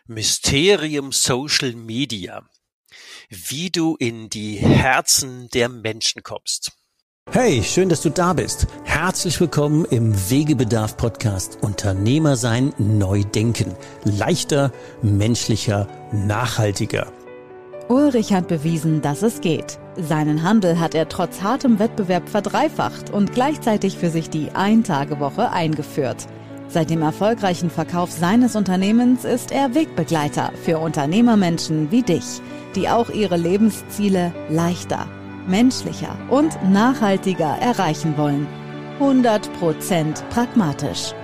Mysterium Social Media. Wie du in die Herzen der Menschen kommst. Hey, schön, dass du da bist. Herzlich willkommen im Wegebedarf-Podcast Unternehmer sein, neu denken. Leichter, menschlicher, nachhaltiger. Ulrich hat bewiesen, dass es geht. Seinen Handel hat er trotz hartem Wettbewerb verdreifacht und gleichzeitig für sich die Ein-Tage-Woche eingeführt. Seit dem erfolgreichen Verkauf seines Unternehmens ist er Wegbegleiter für Unternehmermenschen wie dich, die auch ihre Lebensziele leichter, menschlicher und nachhaltiger erreichen wollen. 100% pragmatisch.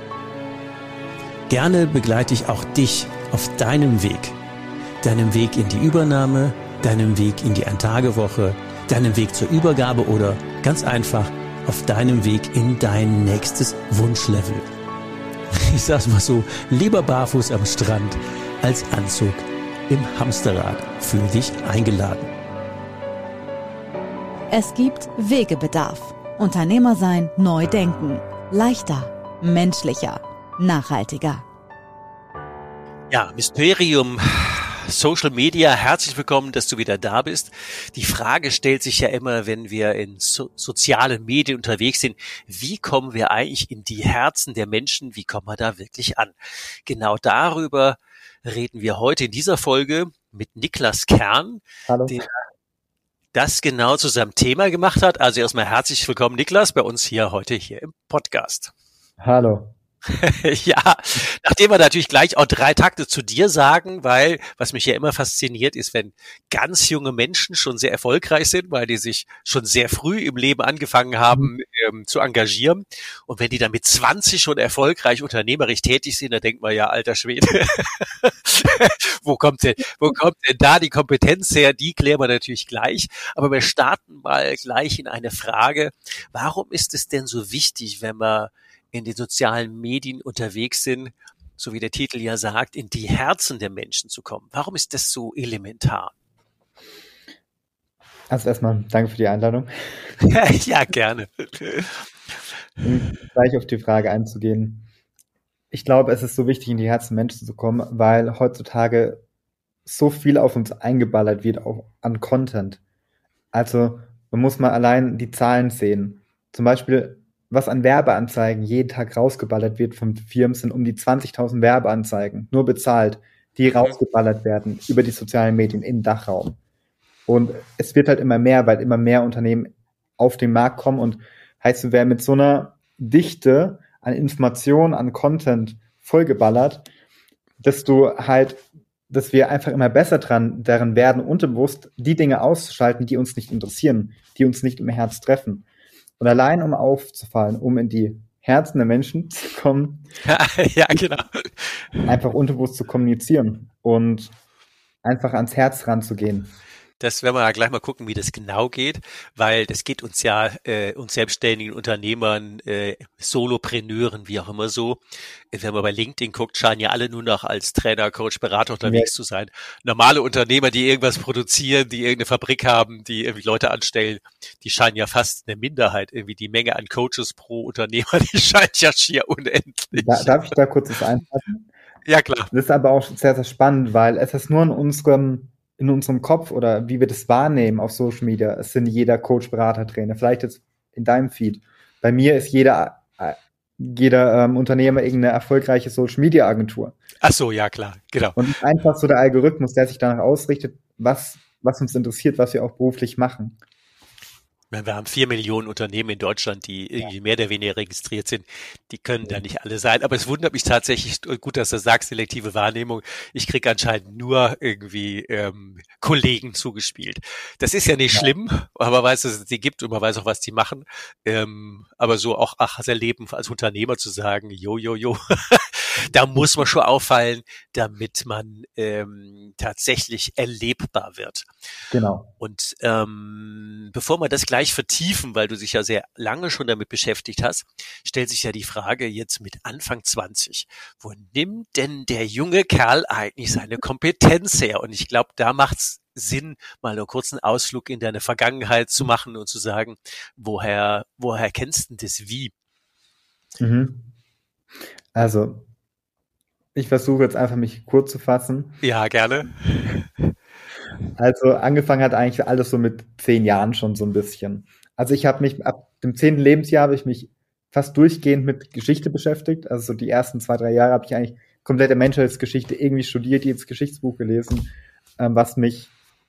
Gerne begleite ich auch dich auf deinem Weg. Deinem Weg in die Übernahme, deinem Weg in die Ein-Tage-Woche, deinem Weg zur Übergabe oder ganz einfach auf deinem Weg in dein nächstes Wunschlevel. Ich sag's mal so, lieber barfuß am Strand als Anzug im Hamsterrad. Fühl dich eingeladen. Es gibt Wegebedarf. Unternehmer sein, neu denken. Leichter, menschlicher, nachhaltiger. Ja, Mysterium Social Media, herzlich willkommen, dass du wieder da bist. Die Frage stellt sich ja immer, wenn wir in sozialen Medien unterwegs sind, wie kommen wir eigentlich in die Herzen der Menschen, wie kommen wir da wirklich an? Genau darüber reden wir heute in dieser Folge mit Niklas Kern, der das genau zu seinem Thema gemacht hat. Also erstmal herzlich willkommen, Niklas, bei uns heute im Podcast. Hallo. Ja, nachdem wir natürlich gleich auch 3 Takte zu dir sagen, weil was mich ja immer fasziniert ist, wenn ganz junge Menschen schon sehr erfolgreich sind, weil die sich schon sehr früh im Leben angefangen haben zu engagieren, und wenn die dann mit 20 schon erfolgreich unternehmerisch tätig sind, dann denkt man ja, alter Schwede, wo kommt denn da die Kompetenz her? Die klären wir natürlich gleich, aber wir starten mal gleich in eine Frage: Warum ist es denn so wichtig, wenn wir in den sozialen Medien unterwegs sind, so wie der Titel ja sagt, in die Herzen der Menschen zu kommen? Warum ist das so elementar? Also erstmal danke für die Einladung. Ja, gerne. Um gleich auf die Frage einzugehen. Ich glaube, es ist so wichtig, in die Herzen der Menschen zu kommen, weil heutzutage so viel auf uns eingeballert wird, auch an Content. Also man muss mal allein die Zahlen sehen. Zum Beispiel, was an Werbeanzeigen jeden Tag rausgeballert wird von Firmen, sind um die 20.000 Werbeanzeigen, nur bezahlt, die rausgeballert werden über die sozialen Medien im Dachraum. Und es wird halt immer mehr, weil immer mehr Unternehmen auf den Markt kommen, und heißt, wer mit so einer Dichte an Informationen, an Content vollgeballert, dass wir einfach immer besser darin werden, unterbewusst die Dinge auszuschalten, die uns nicht interessieren, die uns nicht im Herz treffen. Und allein, um aufzufallen, um in die Herzen der Menschen zu kommen, ja, genau, einfach unterbewusst zu kommunizieren und einfach ans Herz ranzugehen. Das werden wir ja gleich mal gucken, wie das genau geht, weil das geht uns ja, uns selbstständigen Unternehmern, Solopreneuren, wie auch immer so. Wenn man bei LinkedIn guckt, scheinen ja alle nur noch als Trainer, Coach, Berater unterwegs zu sein. Normale Unternehmer, die irgendwas produzieren, die irgendeine Fabrik haben, die irgendwie Leute anstellen, die scheinen ja fast eine Minderheit. Irgendwie die Menge an Coaches pro Unternehmer, die scheint ja schier unendlich. Darf ich da kurz was einfassen? Ja, klar. Das ist aber auch sehr, sehr spannend, weil es ist nur in unserem Kopf oder wie wir das wahrnehmen auf Social Media. Es sind jeder Coach, Berater, Trainer. Vielleicht jetzt in deinem Feed. Bei mir ist jeder Unternehmer irgendeine erfolgreiche Social Media Agentur. Ach so, ja klar, genau. Und einfach so der Algorithmus, der sich danach ausrichtet, was uns interessiert, was wir auch beruflich machen. Wir haben 4 Millionen Unternehmen in Deutschland, die irgendwie mehr oder weniger registriert sind. Die können da nicht alle sein. Aber es wundert mich tatsächlich, gut, dass du sagst, selektive Wahrnehmung. Ich kriege anscheinend nur irgendwie Kollegen zugespielt. Das ist ja nicht schlimm, aber man weiß, dass es die gibt und man weiß auch, was die machen. Aber so auch sein Leben als Unternehmer zu sagen, jo, da muss man schon auffallen, damit man tatsächlich erlebbar wird. Genau. Und bevor wir das gleich vertiefen, weil du dich ja sehr lange schon damit beschäftigt hast, stellt sich ja die Frage jetzt mit Anfang 20. Wo nimmt denn der junge Kerl eigentlich seine Kompetenz her? Und ich glaube, da macht's Sinn, mal einen kurzen Ausflug in deine Vergangenheit zu machen und zu sagen, woher kennst du das wie? Also, Ich versuche jetzt einfach, mich kurz zu fassen. Ja, gerne. Also angefangen hat eigentlich alles so mit 10 Jahren schon so ein bisschen. Also ich habe mich ab dem 10. Lebensjahr habe ich mich fast durchgehend mit Geschichte beschäftigt. Also so die ersten 2, 3 Jahre habe ich eigentlich komplette Menschheitsgeschichte irgendwie studiert, jedes Geschichtsbuch gelesen, was ich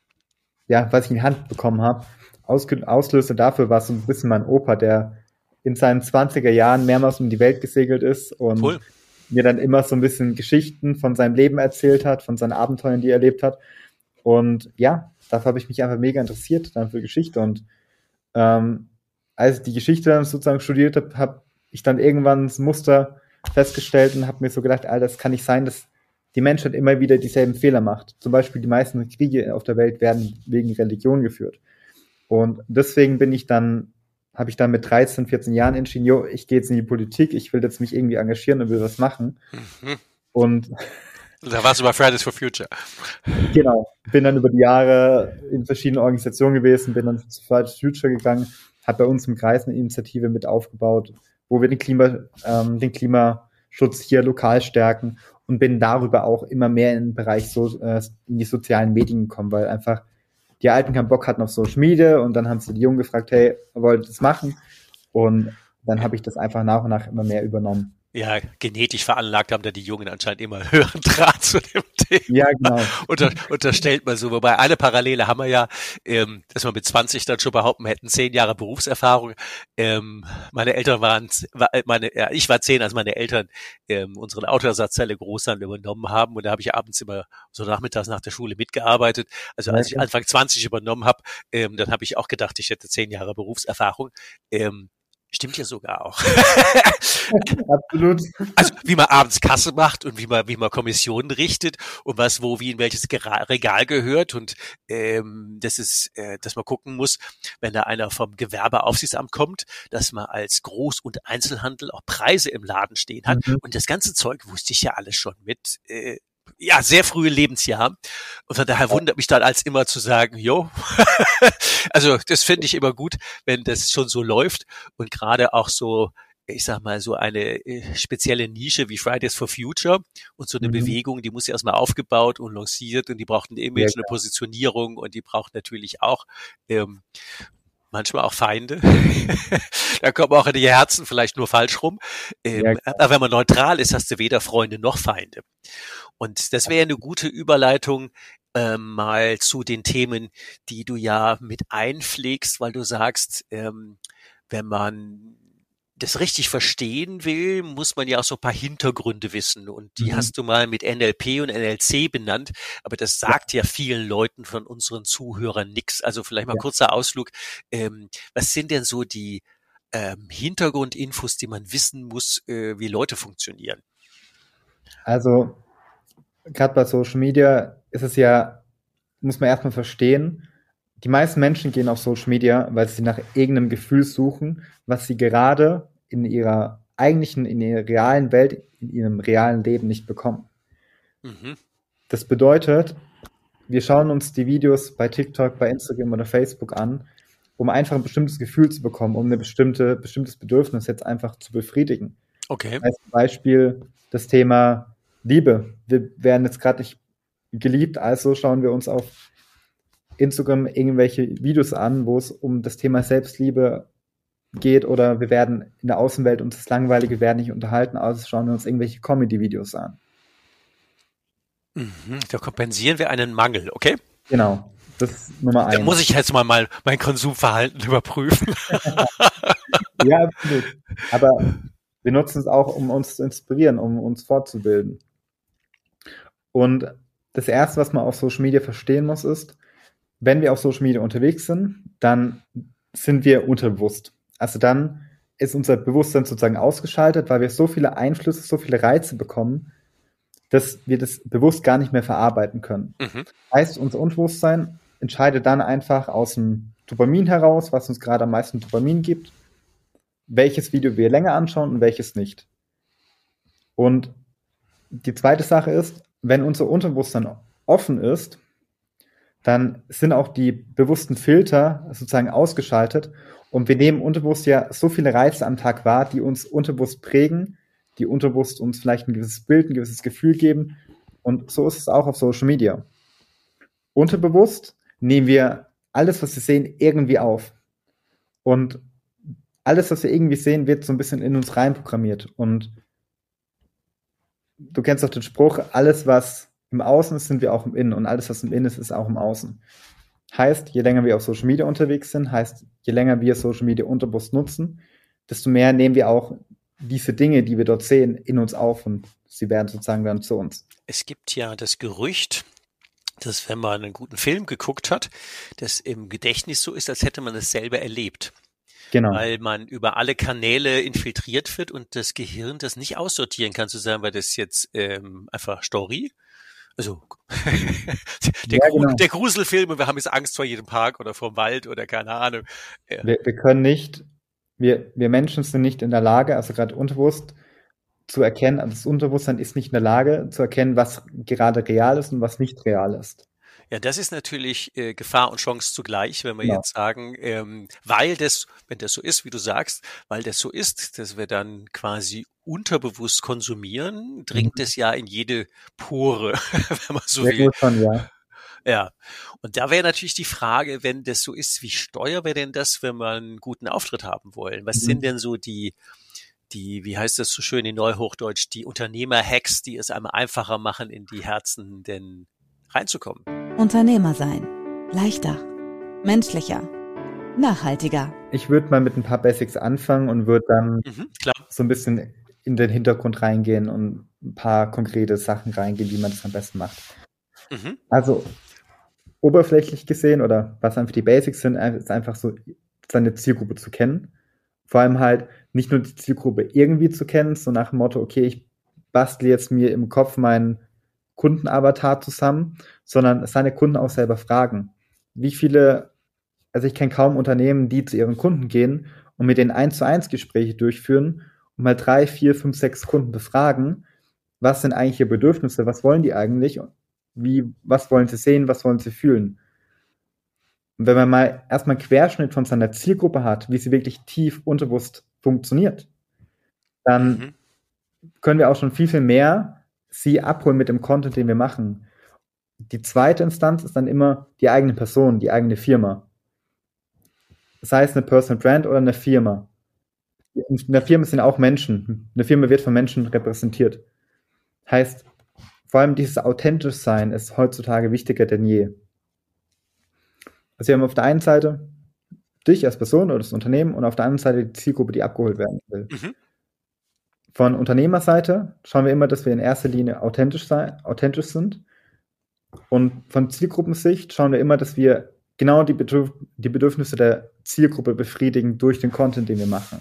in die Hand bekommen habe. Auslöser dafür war so ein bisschen mein Opa, der in seinen 20er Jahren mehrmals um die Welt gesegelt ist und Cool. mir dann immer so ein bisschen Geschichten von seinem Leben erzählt hat, von seinen Abenteuern, die er erlebt hat. Und ja, dafür habe ich mich einfach mega interessiert, dann für Geschichte. Und als ich die Geschichte dann sozusagen studiert habe, habe ich dann irgendwann das Muster festgestellt und habe mir so gedacht, Alter, das kann nicht sein, dass die Menschheit immer wieder dieselben Fehler macht. Zum Beispiel die meisten Kriege auf der Welt werden wegen Religion geführt. Und deswegen habe ich dann mit 13, 14 Jahren entschieden, ich gehe jetzt in die Politik, ich will jetzt mich irgendwie engagieren und will was machen. Mhm. Und da warst du bei Fridays for Future. genau, bin dann über die Jahre in verschiedenen Organisationen gewesen, bin dann zu Fridays for Future gegangen, habe bei uns im Kreis eine Initiative mit aufgebaut, wo wir den Klimaschutz hier lokal stärken und bin darüber auch immer mehr in den Bereich in die sozialen Medien gekommen, weil einfach die Alten keinen Bock hatten auf Social Media und dann haben sie die Jungen gefragt, hey, wollt ihr das machen? Und dann habe ich das einfach nach und nach immer mehr übernommen. Ja, genetisch veranlagt haben da die Jungen anscheinend immer einen höheren Draht zu dem Thema. Ja, genau. Unterstellt man so. Wobei eine Parallele haben wir ja, dass wir mit 20 dann schon behaupten, wir hätten 10 Jahre Berufserfahrung. Meine Eltern ich war 10, als meine Eltern unsere Autoersatzzelle Großhandel übernommen haben. Und da habe ich abends immer so nachmittags nach der Schule mitgearbeitet. Also als ich Anfang 20 übernommen habe, dann habe ich auch gedacht, ich hätte 10 Jahre Berufserfahrung. Stimmt ja sogar auch. Absolut. Also wie man abends Kasse macht und wie man Kommissionen richtet und was wo wie in welches Regal gehört und das ist, dass man gucken muss, wenn da einer vom Gewerbeaufsichtsamt kommt, dass man als Groß- und Einzelhandel auch Preise im Laden stehen hat. Und das ganze Zeug wusste ich ja alles schon mit sehr frühe Lebensjahr. Und von daher wundert mich dann als immer zu sagen, also das finde ich immer gut, wenn das schon so läuft und gerade auch so, ich sag mal, so eine spezielle Nische wie Fridays for Future und so eine Bewegung, die muss ja erstmal aufgebaut und lanciert und die braucht ein Image, eine Positionierung und die braucht natürlich auch manchmal auch Feinde. Da kommen auch in die Herzen vielleicht nur falsch rum. Aber wenn man neutral ist, hast du weder Freunde noch Feinde. Und das wäre eine gute Überleitung mal zu den Themen, die du ja mit einpflegst, weil du sagst, wenn man das richtig verstehen will, muss man ja auch so ein paar Hintergründe wissen. Und die hast du mal mit NLP und NLC benannt. Aber das sagt ja vielen Leuten von unseren Zuhörern nichts. Also vielleicht mal kurzer Ausflug. Was sind denn so die Hintergrundinfos, die man wissen muss, wie Leute funktionieren? Also gerade bei Social Media ist es ja, muss man erstmal verstehen, die meisten Menschen gehen auf Social Media, weil sie nach irgendeinem Gefühl suchen, was sie gerade in ihrer realen Welt, in ihrem realen Leben nicht bekommen. Das bedeutet, wir schauen uns die Videos bei TikTok, bei Instagram oder Facebook an, um einfach ein bestimmtes Gefühl zu bekommen, um bestimmtes Bedürfnis jetzt einfach zu befriedigen. Okay. Als Beispiel das Thema Liebe. Wir werden jetzt gerade nicht geliebt, also schauen wir uns auf Instagram irgendwelche Videos an, wo es um das Thema Selbstliebe geht oder wir werden in der Außenwelt uns das Langweilige werden nicht unterhalten, also schauen wir uns irgendwelche Comedy-Videos an. Da kompensieren wir einen Mangel, okay? Genau, das ist Nummer 1. Da muss ich jetzt mal mein Konsumverhalten überprüfen. Ja, absolut. Aber wir nutzen es auch, um uns zu inspirieren, um uns fortzubilden. Und das Erste, was man auf Social Media verstehen muss, ist, wenn wir auf Social Media unterwegs sind, dann sind wir unterbewusst. Also dann ist unser Bewusstsein sozusagen ausgeschaltet, weil wir so viele Einflüsse, so viele Reize bekommen, dass wir das bewusst gar nicht mehr verarbeiten können. Heißt, unser Unterbewusstsein entscheidet dann einfach aus dem Dopamin heraus, was uns gerade am meisten Dopamin gibt, welches Video wir länger anschauen und welches nicht. Und die zweite Sache ist, wenn unser Unterbewusstsein offen ist, dann sind auch die bewussten Filter sozusagen ausgeschaltet und wir nehmen unterbewusst ja so viele Reize am Tag wahr, die uns unterbewusst prägen, die unterbewusst uns vielleicht ein gewisses Bild, ein gewisses Gefühl geben. Und so ist es auch auf Social Media. Unterbewusst nehmen wir alles, was wir sehen, irgendwie auf. Und alles, was wir irgendwie sehen, wird so ein bisschen in uns reinprogrammiert. Und du kennst doch den Spruch, alles, was im Außen ist, sind wir auch im Innen. Und alles, was im Innen ist, ist auch im Außen. Heißt, je länger wir auf Social Media unterwegs sind, heißt, je länger wir Social Media unterbewusst nutzen, desto mehr nehmen wir auch diese Dinge, die wir dort sehen, in uns auf und sie werden sozusagen dann zu uns. Es gibt ja das Gerücht, dass wenn man einen guten Film geguckt hat, das im Gedächtnis so ist, als hätte man es selber erlebt. Genau. Weil man über alle Kanäle infiltriert wird und das Gehirn das nicht aussortieren kann, zu sagen, weil das jetzt einfach Story. Also der Gruselfilm und wir haben jetzt Angst vor jedem Park oder vor dem Wald oder keine Ahnung. Ja. Wir können nicht, wir Menschen sind nicht in der Lage, also gerade unterbewusst zu erkennen, also das Unterbewusstsein ist nicht in der Lage zu erkennen, was gerade real ist und was nicht real ist. Ja, das ist natürlich Gefahr und Chance zugleich, wenn wir jetzt sagen, weil das, wenn das so ist, wie du sagst, weil das so ist, dass wir dann quasi unterbewusst konsumieren, dringt es ja in jede Pore, wenn man so will. Gut schon, ja. Ja, und da wäre natürlich die Frage, wenn das so ist, wie steuern wir denn das, wenn wir einen guten Auftritt haben wollen? Was sind denn so die, wie heißt das so schön in Neuhochdeutsch, die Unternehmer-Hacks, die es einem einfacher machen, in die Herzen denn reinzukommen? Unternehmer sein. Leichter. Menschlicher. Nachhaltiger. Ich würde mal mit ein paar Basics anfangen und würde dann klar. so ein bisschen in den Hintergrund reingehen und ein paar konkrete Sachen reingehen, wie man das am besten macht. Also oberflächlich gesehen oder was einfach die Basics sind, ist einfach so seine Zielgruppe zu kennen. Vor allem halt nicht nur die Zielgruppe irgendwie zu kennen, so nach dem Motto, okay, ich bastle jetzt mir im Kopf meinen Kundenavatar zusammen, sondern seine Kunden auch selber fragen. Wie viele, also ich kenne kaum Unternehmen, die zu ihren Kunden gehen und mit denen 1:1 Gespräche durchführen und mal 3, 4, 5, 6 Kunden befragen, was sind eigentlich ihre Bedürfnisse, was wollen die eigentlich, was wollen sie sehen, was wollen sie fühlen. Und wenn man mal erstmal einen Querschnitt von seiner Zielgruppe hat, wie sie wirklich tief unterbewusst funktioniert, dann können wir auch schon viel, viel mehr sie abholen mit dem Content, den wir machen. Die zweite Instanz ist dann immer die eigene Person, die eigene Firma. Das heißt eine Personal Brand oder eine Firma. In der Firma sind auch Menschen. Eine Firma wird von Menschen repräsentiert. Heißt, vor allem dieses authentisch Sein ist heutzutage wichtiger denn je. Also wir haben auf der einen Seite dich als Person oder das Unternehmen und auf der anderen Seite die Zielgruppe, die abgeholt werden will. Von Unternehmerseite schauen wir immer, dass wir in erster Linie authentisch sind. Und von Zielgruppensicht schauen wir immer, dass wir genau die Bedürfnisse der Zielgruppe befriedigen durch den Content, den wir machen.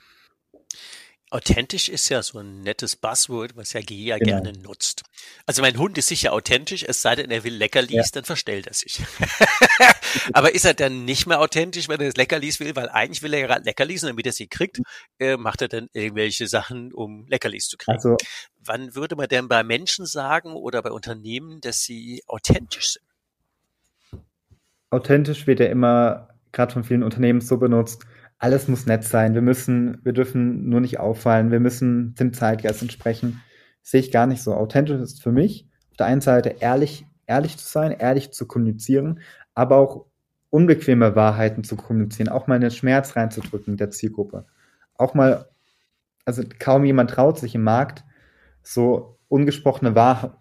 Authentisch ist ja so ein nettes Buzzword, was ja gerne nutzt. Also mein Hund ist sicher authentisch, es sei denn, er will Leckerlis, dann verstellt er sich. Aber ist er dann nicht mehr authentisch, wenn er das Leckerlis will? Weil eigentlich will er ja gerade Leckerlis und damit er sie kriegt, macht er dann irgendwelche Sachen, um Leckerlis zu kriegen. Also, wann würde man denn bei Menschen sagen oder bei Unternehmen, dass sie authentisch sind? Authentisch wird ja immer, gerade von vielen Unternehmen so benutzt, alles muss nett sein, wir dürfen nur nicht auffallen, wir müssen dem Zeitgeist entsprechen. Sehe ich gar nicht so. Authentisch ist für mich auf der einen Seite ehrlich zu sein, ehrlich zu kommunizieren, aber auch unbequeme Wahrheiten zu kommunizieren, auch mal einen Schmerz reinzudrücken der Zielgruppe. Auch mal, also kaum jemand traut sich im Markt, so ungesprochene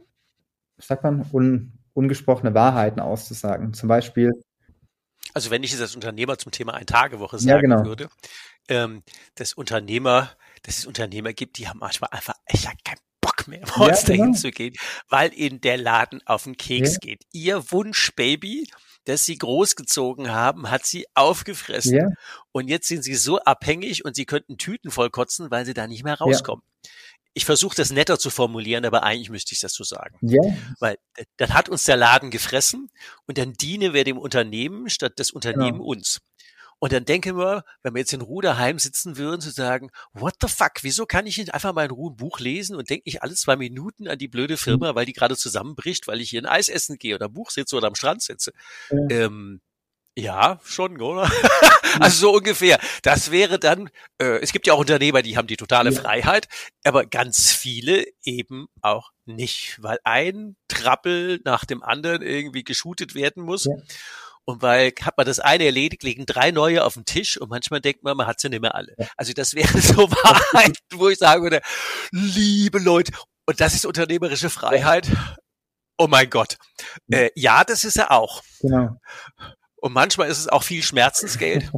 Wahrheiten auszusagen. Zum Beispiel, also wenn ich es als Unternehmer zum Thema Ein-Tage-Woche sagen würde, dass es Unternehmer gibt, die haben manchmal einfach echt keinen Bock mehr, morgens dahin zu gehen, weil ihnen der Laden auf den Keks geht. Ihr Wunschbaby, das sie großgezogen haben, hat sie aufgefressen. Ja. Und jetzt sind sie so abhängig und sie könnten Tüten voll kotzen, weil sie da nicht mehr rauskommen. Ich versuche das netter zu formulieren, aber eigentlich müsste ich das so sagen. Ja. Weil dann hat uns der Laden gefressen und dann dienen wir dem Unternehmen statt das Unternehmen uns. Und dann denken wir, wenn wir jetzt in Ruhe daheim sitzen würden, zu sagen, what the fuck, wieso kann ich nicht einfach mal in Ruhe ein Buch lesen und denke nicht alle 2 Minuten an die blöde Firma, weil die gerade zusammenbricht, weil ich hier ein Eis essen gehe oder ein Buch sitze oder am Strand sitze. Ja, schon, oder? Also so ungefähr. Das wäre dann, es gibt ja auch Unternehmer, die haben die totale Freiheit, aber ganz viele eben auch nicht, weil ein Trappel nach dem anderen irgendwie geshootet werden muss. Ja. Und weil hat man das eine erledigt, liegen 3 neue auf dem Tisch und manchmal denkt man hat sie nicht mehr alle. Ja. Also das wäre so Wahrheit, wo ich sagen würde, liebe Leute, und das ist unternehmerische Freiheit. Oh mein Gott. Ja, das ist er auch. Genau. Und manchmal ist es auch viel Schmerzensgeld.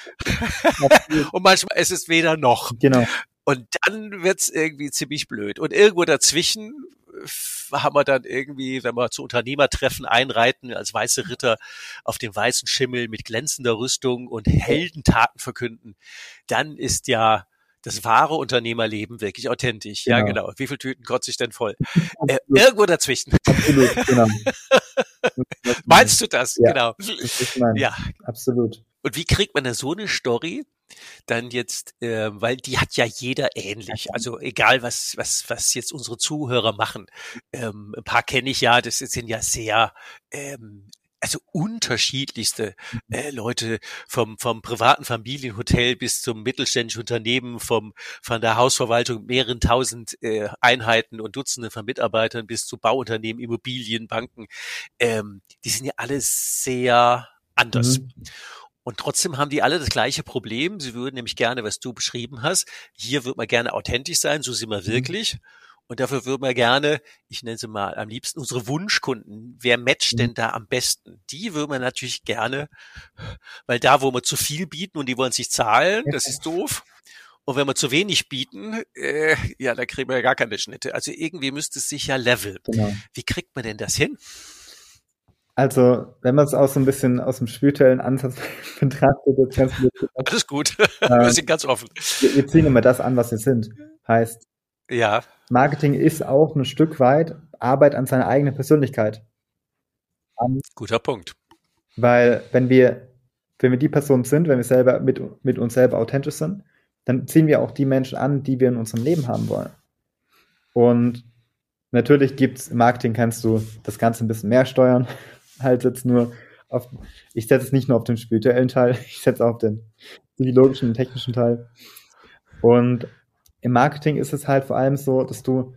Und manchmal ist es weder noch. Genau. Und dann wird's irgendwie ziemlich blöd. Und irgendwo dazwischen haben wir dann irgendwie, wenn wir zu Unternehmertreffen einreiten, als weiße Ritter auf dem weißen Schimmel mit glänzender Rüstung und Heldentaten verkünden, dann ist ja das wahre Unternehmerleben wirklich authentisch. Genau. Ja, genau. Wie viele Tüten kotze ich denn voll? Irgendwo dazwischen. Absolut, genau. Meinst du das? Ja, Genau. das ist mein, Ja. absolut. Und wie kriegt man da so eine Story dann jetzt, weil die hat ja jeder ähnlich. Also egal was jetzt unsere Zuhörer machen. Ein paar kenne ich ja, das sind ja sehr also unterschiedlichste Leute vom privaten Familienhotel bis zum mittelständischen Unternehmen, von der Hausverwaltung mit mehreren tausend Einheiten und Dutzenden von Mitarbeitern bis zu Bauunternehmen, Immobilien, Banken. Die sind ja alle sehr anders. Und trotzdem haben die alle das gleiche Problem. Sie würden nämlich gerne, was du beschrieben hast, hier wird man gerne authentisch sein, so sind wir wirklich. Und dafür würden wir gerne, ich nenne sie mal am liebsten unsere Wunschkunden. Wer matcht denn da am besten? Die würden wir natürlich gerne, weil da, wo wir zu viel bieten und die wollen sich zahlen, das ist doof. Und wenn wir zu wenig bieten, ja, da kriegen wir ja gar keine Schnitte. Also irgendwie müsste es sich ja leveln. Genau. Wie kriegt man denn das hin? Also, wenn man es auch so ein bisschen aus dem spirituellen Ansatz betrachtet, jetzt ganz alles gut. Wir sind ganz offen. Wir ziehen immer das an, was wir sind. Heißt, ja. Marketing ist auch ein Stück weit Arbeit an seiner eigenen Persönlichkeit. Guter Punkt. Weil wenn wir die Person sind, wenn wir selber mit uns selber authentisch sind, dann ziehen wir auch die Menschen an, die wir in unserem Leben haben wollen. Und natürlich gibt's im Marketing, kannst du das Ganze ein bisschen mehr steuern. Halt jetzt nur ich setze es nicht nur auf den spirituellen Teil, ich setze auf den psychologischen und technischen Teil. Und im Marketing ist es halt vor allem so, dass du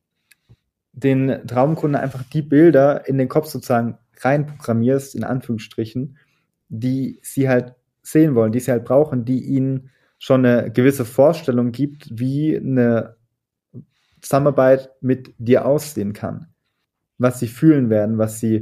den Traumkunden einfach die Bilder in den Kopf sozusagen reinprogrammierst, in Anführungsstrichen, die sie halt sehen wollen, die sie halt brauchen, die ihnen schon eine gewisse Vorstellung gibt, wie eine Zusammenarbeit mit dir aussehen kann. Was sie fühlen werden, was sie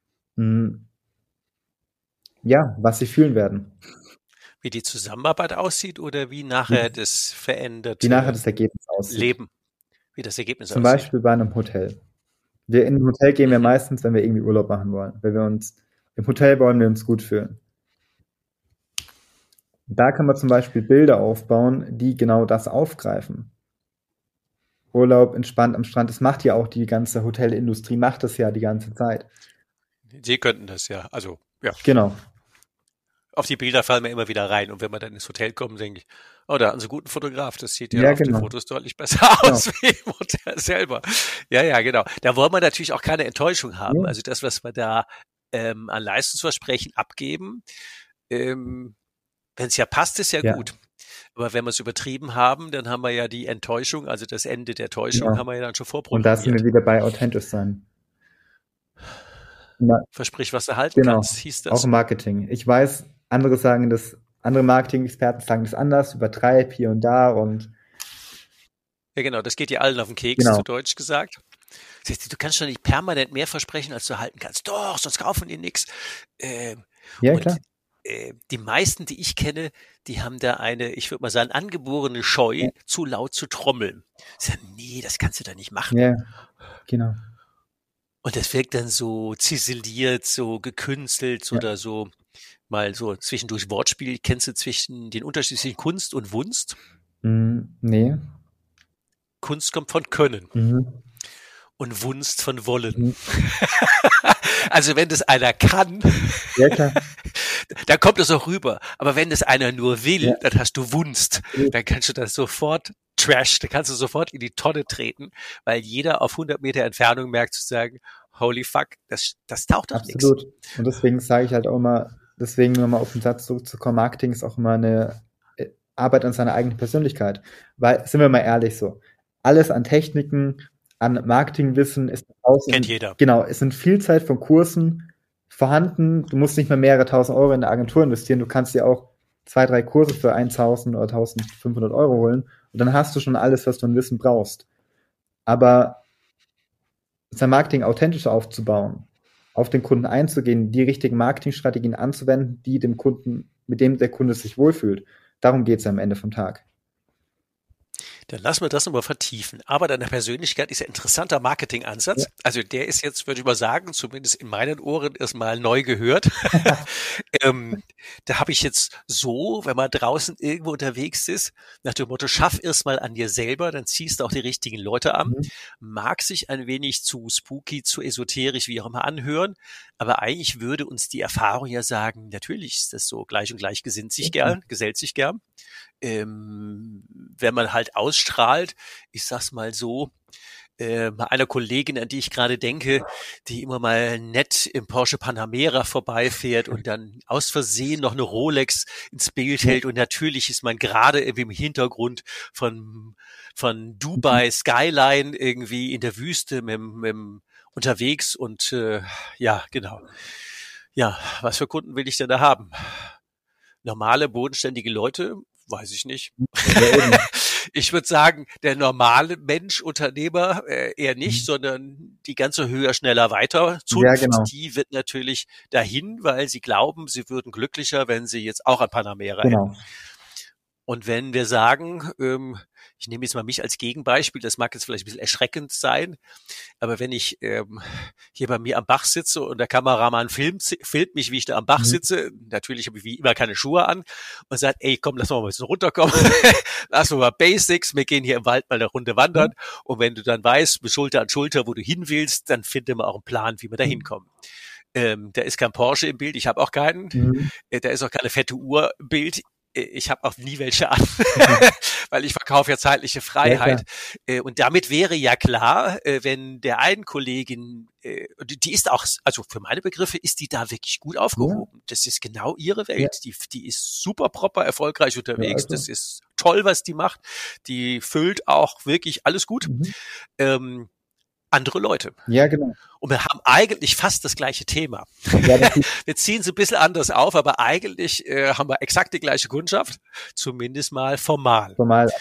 fühlen werden. Wie die Zusammenarbeit aussieht oder wie nachher das veränderte Wie nachher das Ergebnis aussieht. Leben. Wie das Ergebnis Zum aussieht. Beispiel bei einem Hotel. In ein Hotel gehen wir meistens, wenn wir irgendwie Urlaub machen wollen. Im Hotel wollen wir uns gut fühlen. Da kann man zum Beispiel Bilder aufbauen, die genau das aufgreifen. Urlaub, entspannt am Strand, das macht ja auch die ganze Hotelindustrie, macht das ja die ganze Zeit. Sie könnten das ja, also ja. Genau. Auf die Bilder fallen wir immer wieder rein und wenn wir dann ins Hotel kommen, denke ich, oh, da hatten sie einen guten Fotograf, das sieht ja auf den Fotos deutlich besser aus wie im Hotel selber. Ja, genau. Da wollen wir natürlich auch keine Enttäuschung haben. Ja. Also das, was wir da an Leistungsversprechen abgeben, wenn es ja passt, ist ja gut. Aber wenn wir es übertrieben haben, dann haben wir ja die Enttäuschung, also das Ende der Täuschung haben wir ja dann schon vorprogrammiert. Und da sind wir wieder bei authentisch sein. Versprich, was du halten kannst, hieß das. Auch im Marketing. Ich weiß, andere Marketing-Experten sagen das anders, übertreib hier und da und ja, genau, das geht dir allen auf den Keks, zu Deutsch gesagt. Du kannst schon nicht permanent mehr versprechen, als du halten kannst. Doch, sonst kaufen die nichts. Ja, klar. Die meisten, die ich kenne, die haben da eine, ich würde mal sagen, angeborene Scheu, zu laut zu trommeln. Nee, das kannst du da nicht machen. Ja, genau. Und das wirkt dann so ziseliert, so gekünstelt oder so mal so zwischendurch Wortspiel. Kennst du den Unterschied zwischen Kunst und Wunst? Nee. Kunst kommt von Können. Und Wunst von Wollen. Also wenn das einer kann, dann kommt das auch rüber. Aber wenn das einer nur will, dann hast du Wunst. Dann kannst du das sofort dann kannst du sofort in die Tonne treten, weil jeder auf 100 Meter Entfernung merkt zu sagen, holy fuck, das taucht doch nichts. Absolut. Und deswegen sage ich halt auch immer, deswegen nur mal auf den Satz zurückzukommen, Marketing ist auch immer eine Arbeit an seiner eigenen Persönlichkeit. Weil, sind wir mal ehrlich so, alles an Techniken, an Marketingwissen ist draußen. Kennt jeder. Genau, es sind Vielzahl von Kursen vorhanden. Du musst nicht mehr mehrere tausend Euro in eine Agentur investieren. Du kannst dir auch 2, 3 Kurse für 1.000 oder 1.500 Euro holen. Und dann hast du schon alles, was du an Wissen brauchst. Aber sein Marketing authentischer aufzubauen, auf den Kunden einzugehen, die richtigen Marketingstrategien anzuwenden, die dem Kunden, mit dem der Kunde sich wohlfühlt. Darum geht es am Ende vom Tag. Dann lassen wir das nochmal vertiefen. Aber deine Persönlichkeit ist ja ein interessanter Marketingansatz. Ja. Also der ist jetzt, würde ich mal sagen, zumindest in meinen Ohren erstmal neu gehört. Da habe ich jetzt so, wenn man draußen irgendwo unterwegs ist, nach dem Motto, schaff erstmal an dir selber, dann ziehst du auch die richtigen Leute an. Mag sich ein wenig zu spooky, zu esoterisch, wie auch immer anhören. Aber eigentlich würde uns die Erfahrung ja sagen, natürlich ist das so, gleich und gleich gesellt sich gern. Wenn man halt ausstrahlt, ich sag's mal so, einer Kollegin, an die ich gerade denke, die immer mal nett im Porsche Panamera vorbeifährt und dann aus Versehen noch eine Rolex ins Bild hält und natürlich ist man gerade irgendwie im Hintergrund von Dubai Skyline irgendwie in der Wüste mit unterwegs und ja, genau. Ja, was für Kunden will ich denn da haben? Normale, bodenständige Leute? Weiß ich nicht. Ich würde sagen, der normale Mensch, Unternehmer eher nicht, sondern die ganze höher, schneller, weiter Zunft, ja, genau. Die wird natürlich dahin, weil sie glauben, sie würden glücklicher, wenn sie jetzt auch ein Panamera hätten. Und wenn wir sagen, ich nehme jetzt mal mich als Gegenbeispiel, das mag jetzt vielleicht ein bisschen erschreckend sein, aber wenn ich hier bei mir am Bach sitze und der Kameramann filmt mich, wie ich da am Bach sitze, natürlich habe ich wie immer keine Schuhe an und sagt, ey, komm, lass mal ein bisschen runterkommen, lass mal Basics, wir gehen hier im Wald mal eine Runde wandern und wenn du dann weißt, mit Schulter an Schulter, wo du hin willst, dann finden wir auch einen Plan, wie wir da hinkommen. Da ist kein Porsche im Bild, ich habe auch keinen, da ist auch keine fette Uhr im Bild. Ich habe auch nie welche an, weil ich verkaufe ja zeitliche Freiheit. Ja, und damit wäre ja klar, wenn der einen Kollegin, die ist auch, also für meine Begriffe ist die da wirklich gut aufgehoben. Ja. Das ist genau ihre Welt. Ja. Die ist super proper erfolgreich unterwegs. Ja, also. Das ist toll, was die macht. Die füllt auch wirklich alles gut. Andere Leute. Ja, genau. Und wir haben eigentlich fast das gleiche Thema. Ja, wir ziehen es ein bisschen anders auf, aber eigentlich haben wir exakt die gleiche Kundschaft, zumindest mal formal.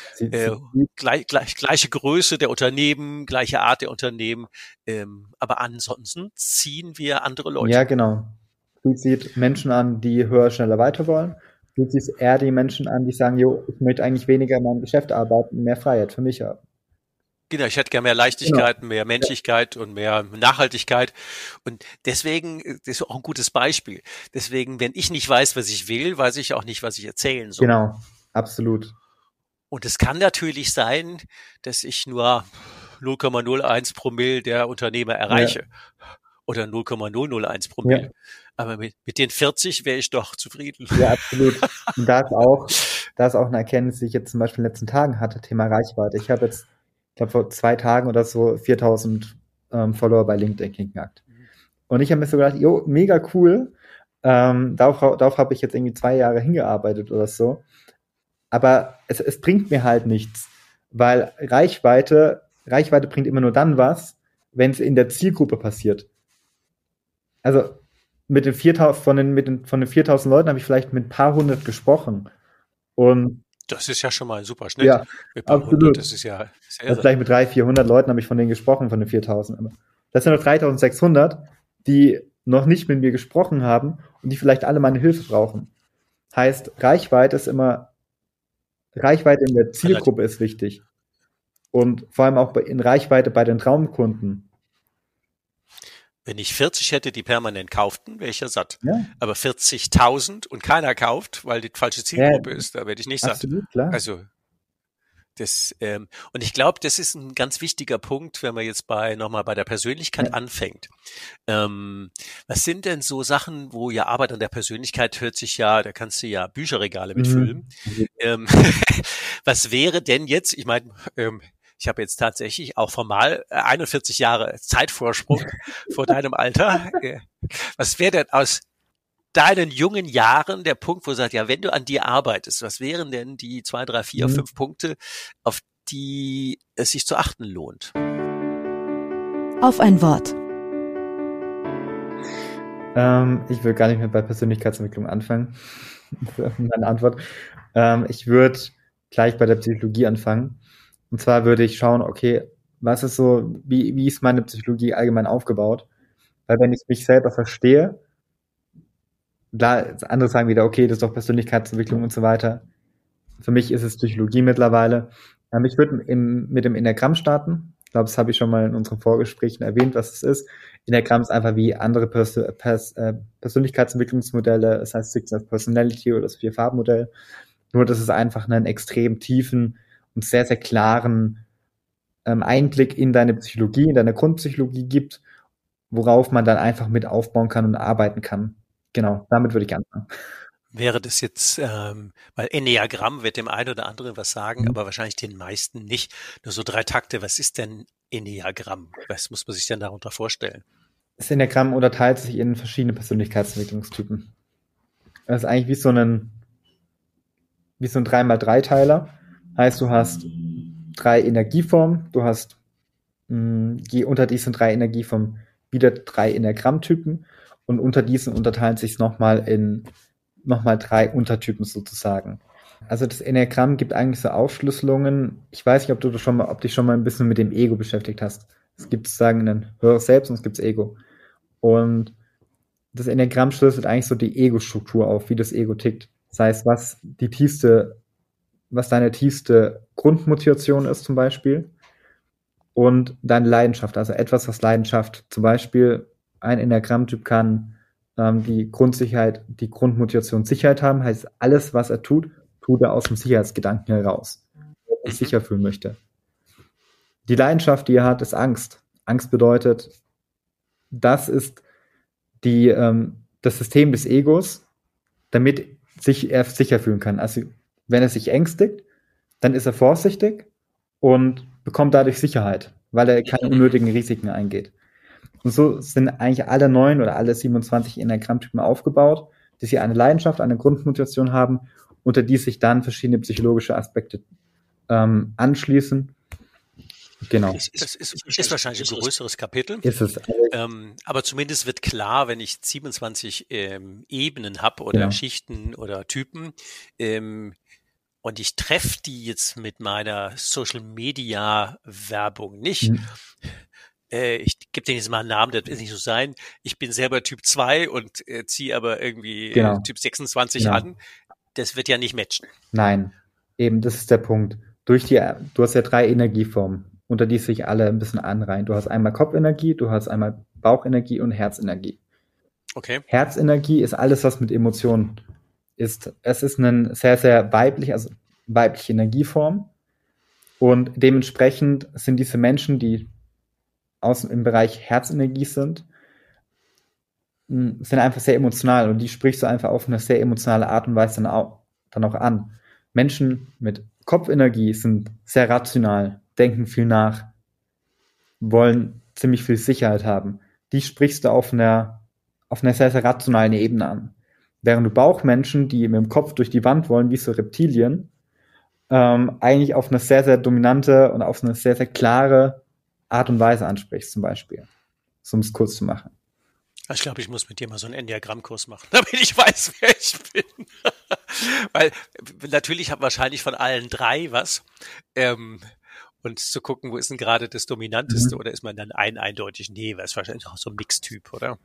Gleiche Größe der Unternehmen, gleiche Art der Unternehmen, aber ansonsten ziehen wir andere Leute. Ja, genau. Du ziehst Menschen an, die höher, schneller weiter wollen. Du ziehst eher die Menschen an, die sagen, jo, ich möchte eigentlich weniger in meinem Geschäft arbeiten, mehr Freiheit für mich haben. Genau, ich hätte gerne mehr Leichtigkeit, mehr Menschlichkeit und mehr Nachhaltigkeit. Und deswegen, das ist auch ein gutes Beispiel. Deswegen, wenn ich nicht weiß, was ich will, weiß ich auch nicht, was ich erzählen soll. Genau, absolut. Und es kann natürlich sein, dass ich nur 0,01 Promille der Unternehmer erreiche. Ja. Oder 0,001 Promille. Ja. Aber mit den 40 wäre ich doch zufrieden. Ja, absolut. Und da ist auch eine Erkenntnis, die ich jetzt zum Beispiel in den letzten Tagen hatte, Thema Reichweite. Ich habe jetzt, ich glaube, vor 2 Tagen oder so 4.000 Follower bei LinkedIn geknackt. Und ich habe mir so gedacht, jo, mega cool. Darauf habe ich jetzt irgendwie 2 Jahre hingearbeitet oder so. Aber es bringt mir halt nichts, weil Reichweite bringt immer nur dann was, wenn es in der Zielgruppe passiert. Also von den 4.000 Leuten habe ich vielleicht mit ein paar hundert gesprochen. Und das ist ja schon mal ein super Schnitt. Ja, absolut. 100, das ist ja sehr also vielleicht mit 300-400 Leuten habe ich von denen gesprochen, von den 4.000. Aber das sind noch 3.600, die noch nicht mit mir gesprochen haben und die vielleicht alle meine Hilfe brauchen. Heißt, Reichweite in der Zielgruppe ist wichtig. Und vor allem auch in Reichweite bei den Traumkunden. Wenn ich 40 hätte, die permanent kauften, wäre ich ja satt. Ja. Aber 40.000 und keiner kauft, weil die falsche Zielgruppe ist, da werde ich nicht absolut, satt. Klar. Also das und ich glaube, das ist ein ganz wichtiger Punkt, wenn man jetzt nochmal bei der Persönlichkeit anfängt. Was sind denn so Sachen, wo ja Arbeit an der Persönlichkeit hört sich ja, da kannst du ja Bücherregale mitfüllen. Was wäre denn jetzt, ich meine, ich habe jetzt tatsächlich auch formal 41 Jahre Zeitvorsprung vor deinem Alter. Was wäre denn aus deinen jungen Jahren der Punkt, wo du sagst, ja, wenn du an dir arbeitest, was wären denn die 2, 3, 4, 5 Punkte, auf die es sich zu achten lohnt? Auf ein Wort. Ich will gar nicht mehr bei Persönlichkeitsentwicklung anfangen. Meine Antwort. Ich würde gleich bei der Psychologie anfangen. Und zwar würde ich schauen, okay, was ist so, wie ist meine Psychologie allgemein aufgebaut? Weil wenn ich mich selber verstehe, klar, andere sagen wieder, okay, das ist doch Persönlichkeitsentwicklung und so weiter. Für mich ist es Psychologie mittlerweile. Ich würde mit dem Enneagramm starten. Ich glaube, das habe ich schon mal in unseren Vorgesprächen erwähnt, was es ist. Enneagramm ist einfach wie andere Persönlichkeitsentwicklungsmodelle, das heißt Six of Personality oder das Vier-Farben-Modell. Nur, dass es einfach einen extrem tiefen und sehr, sehr klaren Einblick in deine Psychologie, in deine Grundpsychologie gibt, worauf man dann einfach mit aufbauen kann und arbeiten kann. Genau, damit würde ich anfangen. Wäre das jetzt, weil Enneagramm wird dem einen oder anderen was sagen, aber wahrscheinlich den meisten nicht. Nur so 3 Takte, was ist denn Enneagramm? Was muss man sich denn darunter vorstellen? Das Enneagramm unterteilt sich in verschiedene Persönlichkeitsentwicklungstypen. Das ist eigentlich wie so ein 3x3-Teiler. Heißt, du hast 3 Energieformen, du hast unter diesen 3 Energieformen wieder 3 Enneagrammtypen und unter diesen unterteilen sich nochmal in 3 Untertypen sozusagen. Also das Enneagramm gibt eigentlich so Aufschlüsselungen. Ich weiß nicht, ob dich schon mal ein bisschen mit dem Ego beschäftigt hast. Es gibt sozusagen ein höheres Selbst und es gibt das Ego. Und das Enneagramm schlüsselt eigentlich so die Ego-Struktur auf, wie das Ego tickt. Das heißt, was deine tiefste Grundmotivation ist zum Beispiel und deine Leidenschaft, also etwas, was Leidenschaft, zum Beispiel ein Enneagrammtyp kann die Grundmotivation Sicherheit haben, heißt alles, was er tut er aus dem Sicherheitsgedanken heraus, weil er sich sicher fühlen möchte. Die Leidenschaft, die er hat, ist Angst. Angst bedeutet, das ist das System des Egos, damit er sicher fühlen kann. Also wenn er sich ängstigt, dann ist er vorsichtig und bekommt dadurch Sicherheit, weil er keine unnötigen Risiken eingeht. Und so sind eigentlich alle 9 oder alle 27 Enneagrammtypen aufgebaut, die sie eine Leidenschaft, eine Grundmotivation haben, unter die sich dann verschiedene psychologische Aspekte anschließen. Genau. Das ist wahrscheinlich ein größeres Kapitel. Ist es. Aber zumindest wird klar, wenn ich 27 Ebenen habe oder Schichten oder Typen, und ich treffe die jetzt mit meiner Social-Media-Werbung nicht. Ich gebe denen jetzt mal einen Namen, das wird nicht so sein. Ich bin selber Typ 2 und ziehe aber irgendwie Typ 26 an. Das wird ja nicht matchen. Nein, eben, das ist der Punkt. Du hast ja 3 Energieformen, unter die sich alle ein bisschen anreihen. Du hast einmal Kopfenergie, du hast einmal Bauchenergie und Herzenergie. Okay. Herzenergie ist alles, was mit Emotionen ist. Es ist eine sehr, sehr weibliche Energieform. Und dementsprechend sind diese Menschen, die im Bereich Herzenergie sind einfach sehr emotional und die sprichst du einfach auf eine sehr emotionale Art und Weise dann auch an. Menschen mit Kopfenergie sind sehr rational, denken viel nach, wollen ziemlich viel Sicherheit haben. Die sprichst du auf einer sehr, sehr rationalen Ebene an. Während du Bauchmenschen, die mit dem Kopf durch die Wand wollen, wie so Reptilien, eigentlich auf eine sehr, sehr dominante und auf eine sehr, sehr klare Art und Weise ansprichst, zum Beispiel. So, um es kurz zu machen. Ich glaube, ich muss mit dir mal so einen Enneagrammkurs machen, damit ich weiß, wer ich bin. Weil natürlich habe wahrscheinlich von allen 3 was. Und zu gucken, wo ist denn gerade das Dominanteste? Oder ist man dann eindeutig? Nee, weil es wahrscheinlich auch so ein Mixtyp, oder?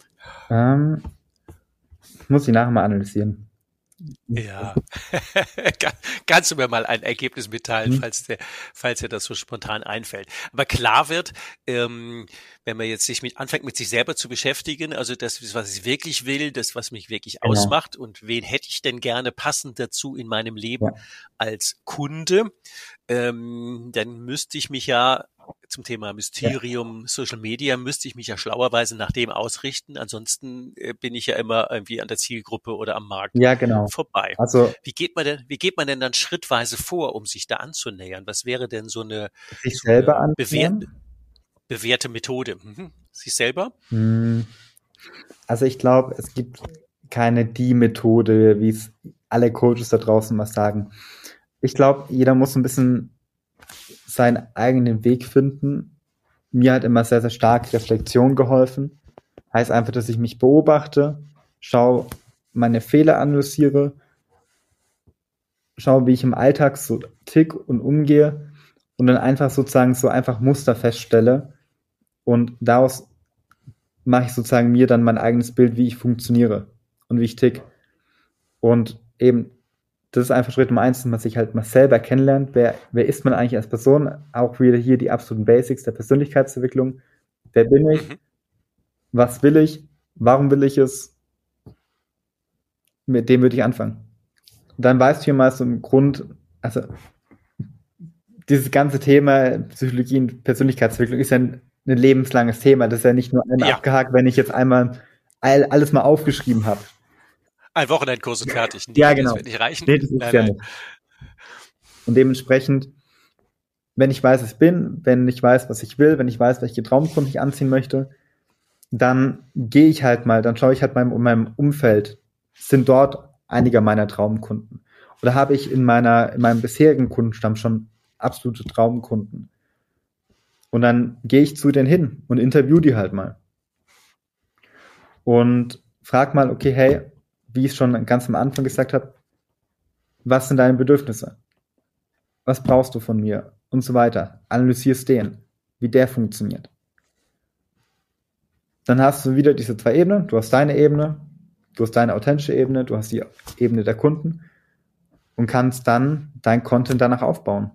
Muss ich nachher mal analysieren. Ja, kannst du mir mal ein Ergebnis mitteilen, falls dir das so spontan einfällt. Aber klar wird, wenn man jetzt anfängt mit sich selber zu beschäftigen, also das, was ich wirklich will, das, was mich wirklich ausmacht und wen hätte ich denn gerne passend dazu in meinem Leben als Kunde, dann müsste ich mich ja zum Thema Mysterium, Social Media, müsste ich mich ja schlauerweise nach dem ausrichten. Ansonsten bin ich ja immer irgendwie an der Zielgruppe oder am Markt vorbei. Also, wie geht man denn dann schrittweise vor, um sich da anzunähern? Was wäre denn so eine bewährte Methode? Sich selber? Also ich glaube, keine die Methode, wie es alle Coaches da draußen mal sagen. Ich glaube, jeder muss ein bisschen seinen eigenen Weg finden. Mir hat immer sehr, sehr stark Reflexion geholfen. Heißt einfach, dass ich mich beobachte, schaue, meine Fehler analysiere, schaue, wie ich im Alltag so tick und umgehe und dann einfach sozusagen so einfach Muster feststelle und daraus mache ich sozusagen mir dann mein eigenes Bild, wie ich funktioniere und wie ich tick. Und eben, das ist einfach Schritt Nummer 1, dass man sich halt mal selber kennenlernt. Wer ist man eigentlich als Person? Auch wieder hier die absoluten Basics der Persönlichkeitsentwicklung. Wer bin ich? Was will ich? Warum will ich es? Mit dem würde ich anfangen. Und dann weißt du hier mal so im Grund, also dieses ganze Thema Psychologie und Persönlichkeitsentwicklung ist ja ein lebenslanges Thema. Das ist ja nicht nur einmal abgehakt, wenn ich jetzt einmal alles mal aufgeschrieben habe. Ein Wochenendkurs und fertig. Ja, genau. Das wird nicht reichen. Nee, das ist ja nicht. Und dementsprechend, wenn ich weiß, was ich bin, wenn ich weiß, was ich will, wenn ich weiß, welche Traumkunden ich anziehen möchte, dann gehe ich halt mal, dann schaue ich halt in meinem Umfeld, sind dort einige meiner Traumkunden. Oder habe ich in meinem bisherigen Kundenstamm schon absolute Traumkunden? Und dann gehe ich zu denen hin und interview die halt mal. Und frag mal, okay, hey, wie ich schon ganz am Anfang gesagt habe, was sind deine Bedürfnisse? Was brauchst du von mir? Und so weiter. Analysierst den, wie der funktioniert. Dann hast du wieder diese 2 Ebenen. Du hast deine Ebene, du hast deine authentische Ebene, du hast die Ebene der Kunden und kannst dann dein Content danach aufbauen.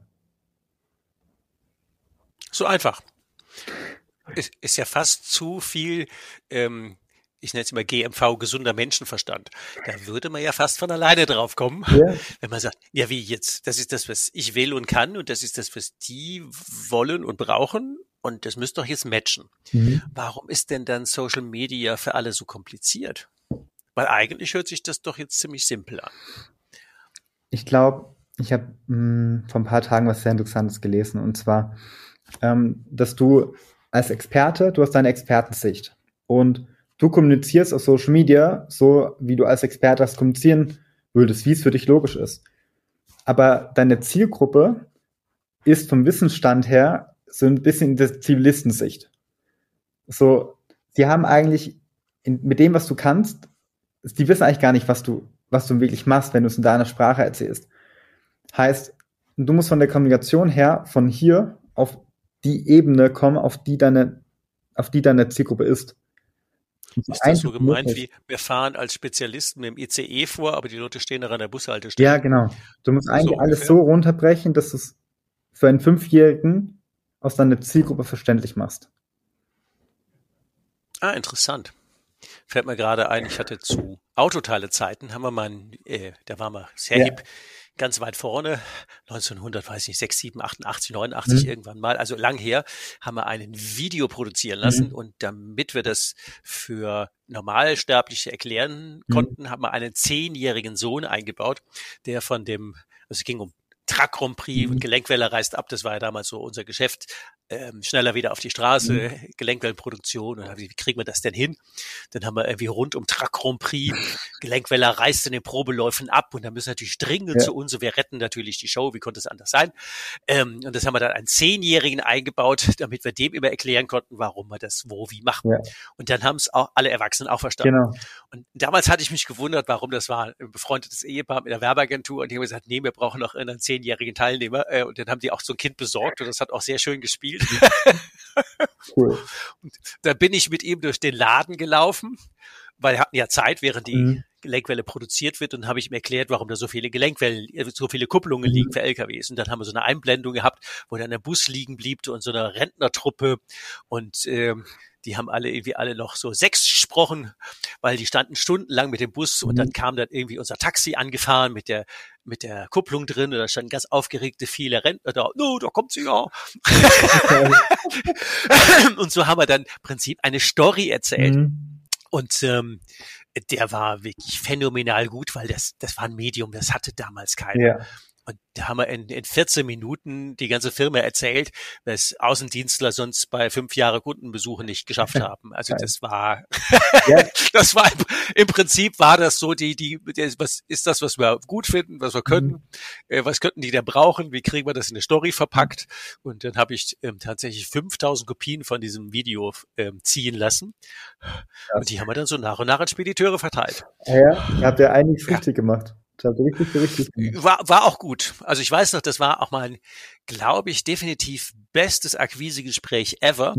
So einfach. Ist ja fast zu viel, ich nenne es immer GMV, gesunder Menschenverstand. Da würde man ja fast von alleine drauf kommen, wenn man sagt, ja wie jetzt, das ist das, was ich will und kann und das ist das, was die wollen und brauchen und das müsste doch jetzt matchen. Warum ist denn dann Social Media für alle so kompliziert? Weil eigentlich hört sich das doch jetzt ziemlich simpel an. Ich glaube, ich habe vor ein paar Tagen was sehr Interessantes gelesen und zwar, dass du als Experte, du hast deine Expertensicht und du kommunizierst auf Social Media so, wie du als Experte das kommunizieren würdest, wie es für dich logisch ist. Aber deine Zielgruppe ist vom Wissensstand her so ein bisschen in der Zivilistensicht. So, sie haben eigentlich mit dem, was du kannst, die wissen eigentlich gar nicht, was du wirklich machst, wenn du es in deiner Sprache erzählst. Heißt, du musst von der Kommunikation her von hier auf die Ebene kommen, auf die deine Zielgruppe ist. Ist das so gemeint wie, wir fahren als Spezialisten mit dem ICE vor, aber die Leute stehen daran an der Bushaltestelle? Ja, genau. Du musst eigentlich alles so runterbrechen, dass du es für einen 5-Jährigen aus deiner Zielgruppe verständlich machst. Ah, interessant. Fällt mir gerade ein, ich hatte zu Autoteile-Zeiten, haben wir mal, da waren wir sehr hip, ganz weit vorne, 6, 7, 88, 89 irgendwann mal, also lang her, haben wir ein Video produzieren lassen und damit wir das für Normalsterbliche erklären konnten, haben wir einen 10-jährigen Sohn eingebaut, der von dem, also es ging um Truck Grand Prix und Gelenkwelle reißt ab, das war ja damals so unser Geschäft, schneller wieder auf die Straße, Gelenkwellenproduktion, und wie kriegen wir das denn hin? Dann haben wir irgendwie rund um Truck Grand Prix, Gelenkwelle reißt in den Probeläufen ab und dann müssen natürlich dringend zu uns, und wir retten natürlich die Show, wie konnte es anders sein? Und das haben wir dann einen 10-Jährigen eingebaut, damit wir dem immer erklären konnten, warum wir das wo, wie machen. Ja. Und dann haben es auch alle Erwachsenen auch verstanden. Genau. Und damals hatte ich mich gewundert, warum das war ein befreundetes Ehepaar mit einer Werbeagentur, und die haben gesagt, nee, wir brauchen noch einen 10-jährigen Teilnehmer, und dann haben die auch so ein Kind besorgt und das hat auch sehr schön gespielt. Cool. Und da bin ich mit ihm durch den Laden gelaufen, weil wir hatten ja Zeit, während die Gelenkwelle produziert wird, und habe ich ihm erklärt, warum da so viele so viele Kupplungen liegen für LKWs. Und dann haben wir so eine Einblendung gehabt, wo dann der Bus liegen blieb und so eine Rentnertruppe, und die haben alle noch so 6 gesprochen, weil die standen stundenlang mit dem Bus, und dann kam dann irgendwie unser Taxi angefahren mit der Kupplung drin, und da standen ganz aufgeregte viele Rentner da. Da kommt sie ja. Und so haben wir dann im Prinzip eine Story erzählt. Und der war wirklich phänomenal gut, weil das war ein Medium, das hatte damals keiner. Ja. Und da haben wir in 14 Minuten die ganze Firma erzählt, was Außendienstler sonst bei 5 Jahre Kundenbesuche nicht geschafft haben. Also das war, das war im Prinzip war das so was ist das, was wir gut finden, was wir können, was könnten die denn brauchen, wie kriegen wir das in eine Story verpackt? Und dann habe ich tatsächlich 5000 Kopien von diesem Video ziehen lassen. Und die haben wir dann so nach und nach an Spediteure verteilt. Ja, habt ihr einiges richtig gemacht. Richtig gemacht. War auch gut. Also ich weiß noch, das war auch mein, glaube ich, definitiv bestes Akquisegespräch ever.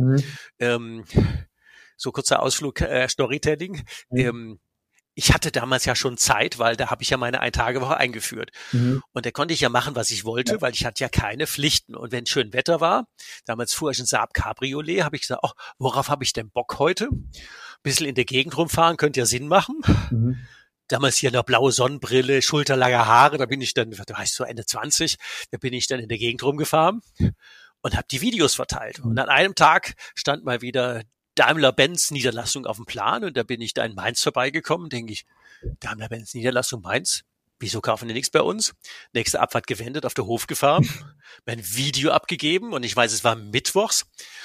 So kurzer Ausflug Storytelling. Ich hatte damals ja schon Zeit, weil da habe ich ja meine Ein-Tage-Woche eingeführt. Und da konnte ich ja machen, was ich wollte, weil ich hatte ja keine Pflichten. Und wenn schön Wetter war, damals fuhr ich ein Saab Cabriolet, habe ich gesagt, worauf habe ich denn Bock heute? Ein bisschen in der Gegend rumfahren, könnte ja Sinn machen. Damals hier eine blaue Sonnenbrille, schulterlange Haare, da bin ich dann, da war ich so Ende 20, da bin ich dann in der Gegend rumgefahren und habe die Videos verteilt. Und an einem Tag stand mal wieder Daimler-Benz Niederlassung auf dem Plan und da bin ich da in Mainz vorbeigekommen, denke ich, Daimler-Benz Niederlassung Mainz, wieso kaufen die nichts bei uns? Nächste Abfahrt gewendet, auf der Hof gefahren, mein Video abgegeben und ich weiß, es war mittwochs,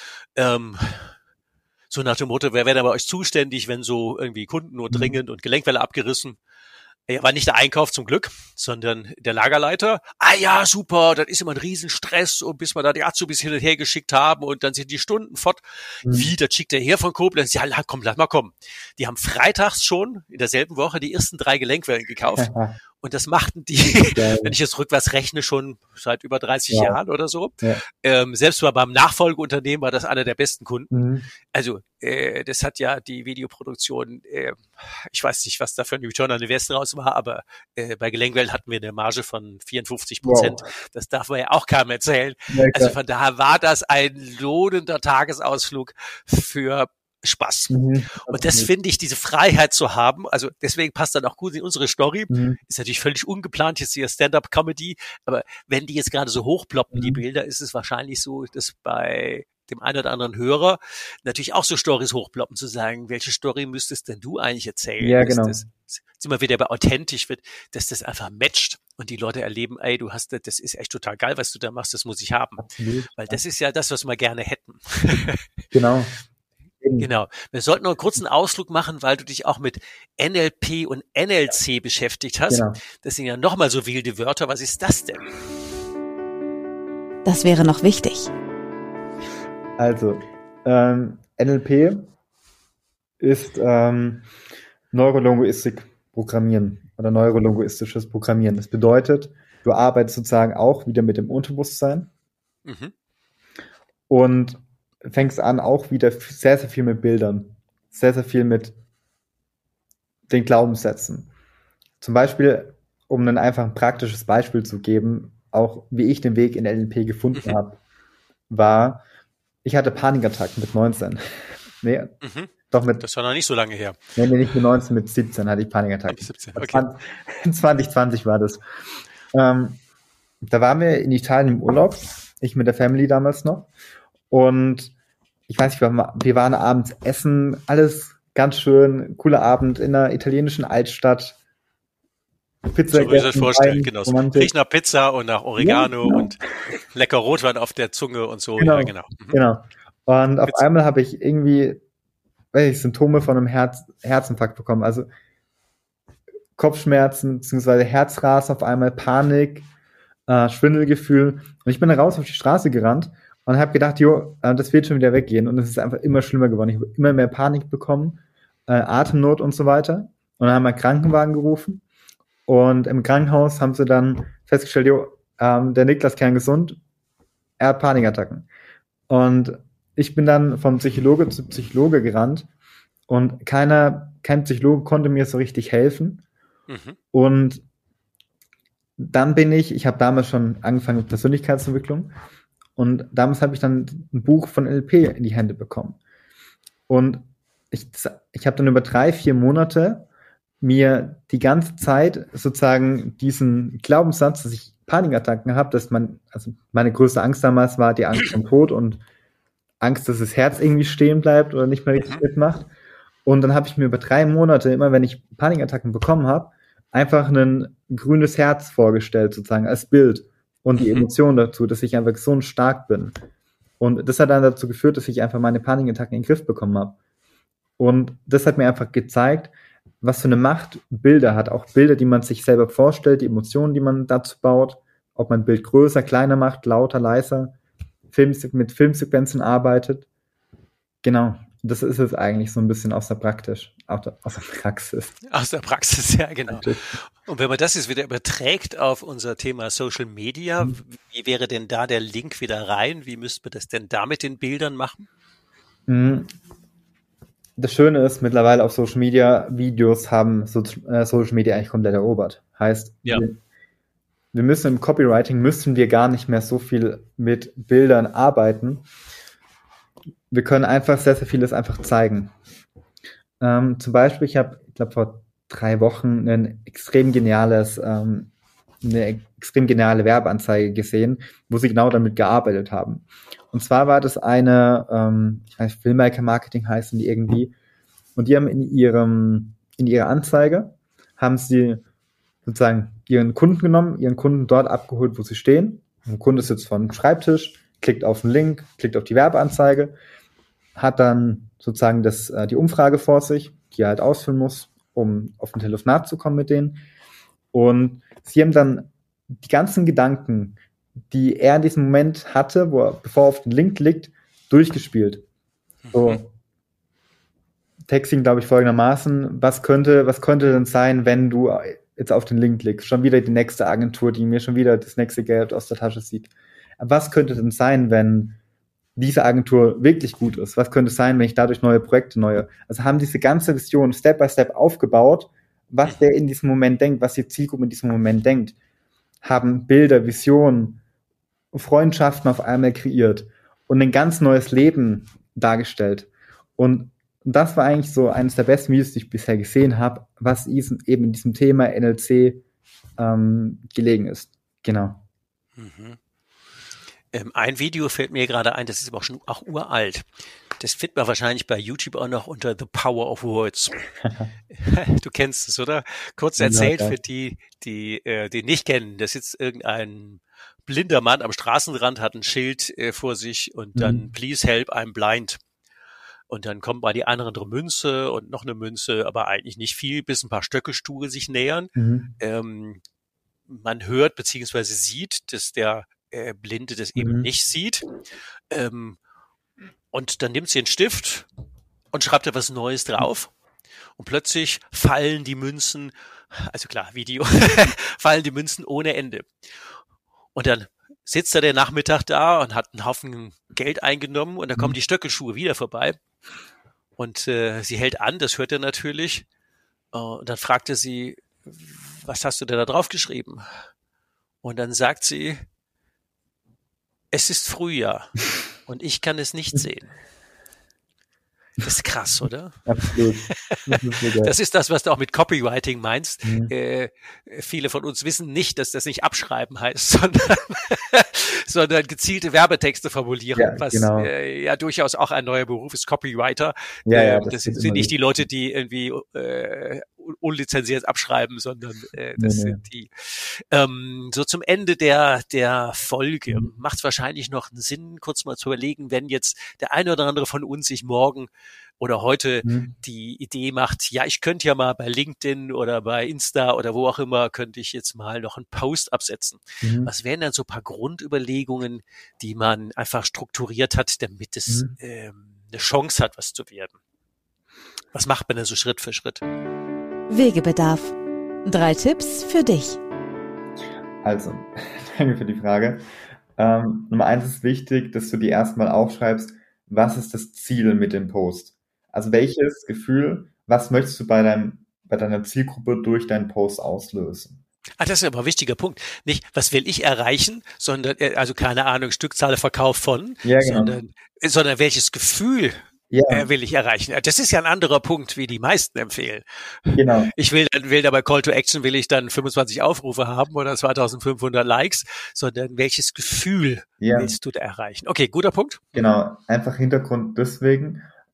so nach dem Motto, wer wäre denn bei euch zuständig, wenn so irgendwie Kunden nur dringend und Gelenkwelle abgerissen? Ja, war nicht der Einkauf zum Glück, sondern der Lagerleiter. Ja, super, das ist immer ein Riesenstress und bis wir da die Azubis hin und her geschickt haben und dann sind die Stunden fort. Wie, das schickt der her von Koblenz? Ja, komm, lass mal kommen. Die haben freitags schon in derselben Woche die ersten 3 Gelenkwellen gekauft. Und das machten die, wenn ich jetzt rückwärts rechne, schon seit über 30 Jahren oder so. Selbst mal beim Nachfolgeunternehmen war das einer der besten Kunden. Also das hat ja die Videoproduktion, ich weiß nicht, was da für ein Return on Invest raus war, aber bei Gelenkwellen hatten wir eine Marge von 54%. Wow. Das darf man ja auch keinem erzählen. Ja, also von daher war das ein lohnender Tagesausflug für Spaß. Und das finde ich, diese Freiheit zu haben, also deswegen passt dann auch gut in unsere Story, ist natürlich völlig ungeplant, jetzt hier Stand-up-Comedy, aber wenn die jetzt gerade so hochploppen, die Bilder, ist es wahrscheinlich so, dass bei dem einen oder anderen Hörer natürlich auch so Stories hochploppen, zu sagen, welche Story müsstest denn du eigentlich erzählen? Ja, genau. Das immer wieder bei authentisch wird, dass das einfach matcht und die Leute erleben, ey, du hast das ist echt total geil, was du da machst, das muss ich haben. Absolut. Weil das ist ja das, was wir gerne hätten. Genau. Genau. Wir sollten noch einen kurzen Ausflug machen, weil du dich auch mit NLP und NLC beschäftigt hast. Genau. Das sind ja nochmal so wilde Wörter. Was ist das denn? Das wäre noch wichtig. Also, NLP ist Neurolinguistik Programmieren oder neurolinguistisches Programmieren. Das bedeutet, du arbeitest sozusagen auch wieder mit dem Unterbewusstsein und fängst an auch wieder sehr, sehr viel mit Bildern, sehr, sehr viel mit den Glaubenssätzen. Zum Beispiel, um ein einfach ein praktisches Beispiel zu geben, auch wie ich den Weg in NLP gefunden habe, war, ich hatte Panikattacken mit 19. Nee, doch mit. Das war noch nicht so lange her. Nee, nicht mit 19, mit 17 hatte ich Panikattacken. 17, okay. 2020 war das. Da waren wir in Italien im Urlaub, ich mit der Family damals noch. Und ich weiß nicht, wir waren abends essen, alles ganz schön, cooler Abend in einer italienischen Altstadt. Pizza so gegessen, vorstellen, genau. Riecht nach Pizza und nach Oregano und lecker Rotwein auf der Zunge und so. Genau, ja, genau. Genau. Und auf einmal habe ich irgendwie, Symptome von einem Herzinfarkt bekommen. Also Kopfschmerzen, beziehungsweise Herzrasen auf einmal, Panik, Schwindelgefühl. Und ich bin dann raus auf die Straße gerannt und habe gedacht, das wird schon wieder weggehen. Und es ist einfach immer schlimmer geworden. Ich habe immer mehr Panik bekommen, Atemnot und so weiter. Und dann haben wir einen Krankenwagen gerufen. Und im Krankenhaus haben sie dann festgestellt, der Niklas kerngesund, er hat Panikattacken. Und ich bin dann von Psychologe zu Psychologe gerannt und kein Psychologe konnte mir so richtig helfen. Und dann ich habe damals schon angefangen mit Persönlichkeitsentwicklung und damals habe ich dann ein Buch von NLP in die Hände bekommen. Und ich habe dann über 3-4 Monate mir die ganze Zeit sozusagen diesen Glaubenssatz, dass ich Panikattacken habe, meine größte Angst damals war die Angst vom Tod und Angst, dass das Herz irgendwie stehen bleibt oder nicht mehr richtig mitmacht. Und dann habe ich mir über 3 Monate, immer wenn ich Panikattacken bekommen habe, einfach ein grünes Herz vorgestellt, sozusagen, als Bild und die Emotion dazu, dass ich einfach so stark bin. Und das hat dann dazu geführt, dass ich einfach meine Panikattacken in den Griff bekommen habe. Und das hat mir einfach gezeigt, was für eine Macht Bilder hat. Auch Bilder, die man sich selber vorstellt, die Emotionen, die man dazu baut. Ob man ein Bild größer, kleiner macht, lauter, leiser, mit Filmsequenzen arbeitet. Genau, das ist es eigentlich so ein bisschen aus der Praxis. Aus der Praxis, ja, genau. Und wenn man das jetzt wieder überträgt auf unser Thema Social Media, wie wäre denn da der Link wieder rein? Wie müsste man das denn da mit den Bildern machen? Das Schöne ist, mittlerweile auf Social Media, Videos haben Social Media eigentlich komplett erobert. Heißt, wir müssen im Copywriting, müssen wir gar nicht mehr so viel mit Bildern arbeiten. Wir können einfach sehr, sehr vieles einfach zeigen. Zum Beispiel, ich glaube, vor 3 Wochen eine extrem geniale Werbeanzeige gesehen, wo sie genau damit gearbeitet haben. Und zwar war das eine, ich weiß, Filmmaker Marketing heißen die irgendwie, und die haben in ihrer Anzeige, haben sie sozusagen ihren Kunden genommen, ihren Kunden dort abgeholt, wo sie stehen. Ein Kunde sitzt vor dem Schreibtisch, klickt auf den Link, klickt auf die Werbeanzeige, hat dann sozusagen die Umfrage vor sich, die er halt ausfüllen muss, um auf ein Telefonat zu kommen mit denen. Und sie haben dann die ganzen Gedanken, die er in diesem Moment hatte, bevor er auf den Link klickt, durchgespielt. So, Texting, glaube ich, folgendermaßen: Was könnte denn sein, wenn du jetzt auf den Link klickst? Schon wieder die nächste Agentur, die mir schon wieder das nächste Geld aus der Tasche zieht. Was könnte denn sein, wenn diese Agentur wirklich gut ist? Was könnte es sein, wenn ich dadurch also haben diese ganze Vision Step by Step aufgebaut, was der in diesem Moment denkt, was die Zielgruppe in diesem Moment denkt, haben Bilder, Visionen, Freundschaften auf einmal kreiert und ein ganz neues Leben dargestellt. Und das war eigentlich so eines der besten Videos, die ich bisher gesehen habe, was eben in diesem Thema NLC gelegen ist. Genau. Ein Video fällt mir gerade ein, das ist aber auch uralt. Das findet man wahrscheinlich bei YouTube auch noch unter The Power of Words. Du kennst es, oder? Kurz erzählt für die nicht kennen. Da sitzt irgendein blinder Mann am Straßenrand, hat ein Schild vor sich und dann Please help, I'm blind. Und dann kommt mal die eine oder andere Münze und noch eine Münze, aber eigentlich nicht viel, bis ein paar Stöckelstuhe sich nähern. Man hört beziehungsweise sieht, dass der Blinde das eben nicht sieht. Und dann nimmt sie einen Stift und schreibt da was Neues drauf. Und plötzlich fallen die Münzen, also klar, Video, fallen die Münzen ohne Ende. Und dann sitzt da der Nachmittag da und hat einen Haufen Geld eingenommen und da kommen die Stöckelschuhe wieder vorbei. Und sie hält an, das hört er natürlich. Und dann fragt er sie, was hast du denn da drauf geschrieben? Und dann sagt sie, es ist Frühjahr und ich kann es nicht sehen. Das ist krass, oder? Absolut. Das ist das, was du auch mit Copywriting meinst. Viele von uns wissen nicht, dass das nicht abschreiben heißt, sondern gezielte Werbetexte formulieren, was ja durchaus auch ein neuer Beruf ist, Copywriter. Das sind nicht die Leute, die irgendwie unlizenziert abschreiben, sondern das sind die. So zum Ende der Folge macht es wahrscheinlich noch einen Sinn, kurz mal zu überlegen, wenn jetzt der eine oder andere von uns sich morgen oder heute die Idee macht, ja, ich könnte ja mal bei LinkedIn oder bei Insta oder wo auch immer, könnte ich jetzt mal noch einen Post absetzen. Was wären dann so ein paar Grundüberlegungen, die man einfach strukturiert hat, damit es eine Chance hat, was zu werden? Was macht man denn so Schritt für Schritt? Wegebedarf. 3 Tipps für dich. Also, danke für die Frage. Nummer 1 ist wichtig, dass du dir erstmal aufschreibst, was ist das Ziel mit dem Post? Also welches Gefühl, was möchtest du bei deiner Zielgruppe durch deinen Post auslösen? Das ist aber ein wichtiger Punkt. Nicht, was will ich erreichen, sondern, also keine Ahnung, Stückzahl Verkauf von, sondern welches Gefühl will ich erreichen. Das ist ja ein anderer Punkt, wie die meisten empfehlen. Genau. Ich will da bei Call to Action will ich dann 25 Aufrufe haben oder 2500 Likes, sondern welches Gefühl willst du da erreichen? Okay, guter Punkt. Genau, einfach Hintergrund deswegen,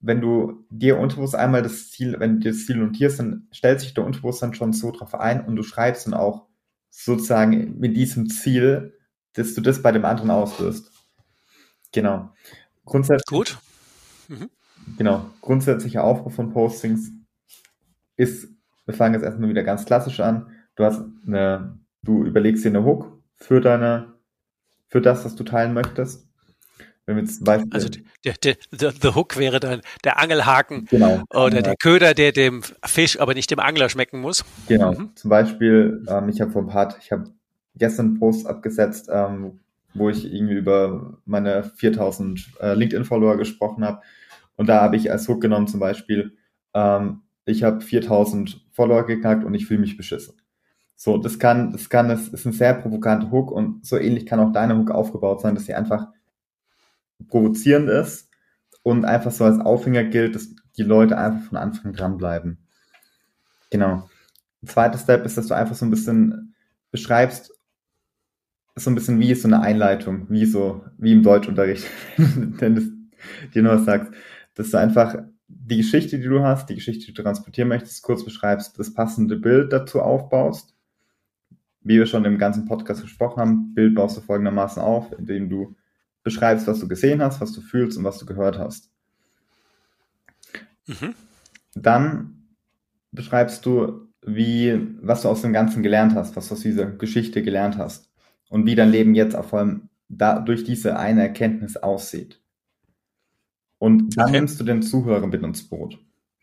wenn du dir unterbewusst einmal wenn du dir das Ziel notierst, dann stellt sich der Unterbewusst dann schon so drauf ein und du schreibst dann auch sozusagen mit diesem Ziel, dass du das bei dem anderen auslöst. Genau. Gut. Genau. Grundsätzlicher Aufbau von Postings ist, wir fangen jetzt erstmal wieder ganz klassisch an. Du überlegst dir eine Hook für das, was du teilen möchtest. Wenn wir zum Beispiel, also the Hook wäre dann der Angelhaken, genau, oder der Köder, der dem Fisch, aber nicht dem Angler schmecken muss. Genau. Zum Beispiel, ich habe gestern einen Post abgesetzt, wo ich irgendwie über meine 4000 LinkedIn-Follower gesprochen habe. Und da habe ich als Hook genommen zum Beispiel, ich habe 4000 Follower geknackt und ich fühle mich beschissen. So, das ist ein sehr provokanter Hook und so ähnlich kann auch deine Hook aufgebaut sein, dass sie einfach provozierend ist und einfach so als Aufhänger gilt, dass die Leute einfach von Anfang dranbleiben. Genau. Ein zweiter Step ist, dass du einfach so ein bisschen beschreibst, so ein bisschen wie so eine Einleitung, wie im Deutschunterricht, wenn du dir nur was sagst, dass du einfach die Geschichte, die du hast, die Geschichte, die du transportieren möchtest, kurz beschreibst, das passende Bild dazu aufbaust. Wie wir schon im ganzen Podcast gesprochen haben, Bild baust du folgendermaßen auf, indem du beschreibst, was du gesehen hast, was du fühlst und was du gehört hast. Dann beschreibst du, was du aus dem Ganzen gelernt hast, was du aus dieser Geschichte gelernt hast und wie dein Leben jetzt vor allem durch diese eine Erkenntnis aussieht. Und dann nimmst du den Zuhörer mit ins Boot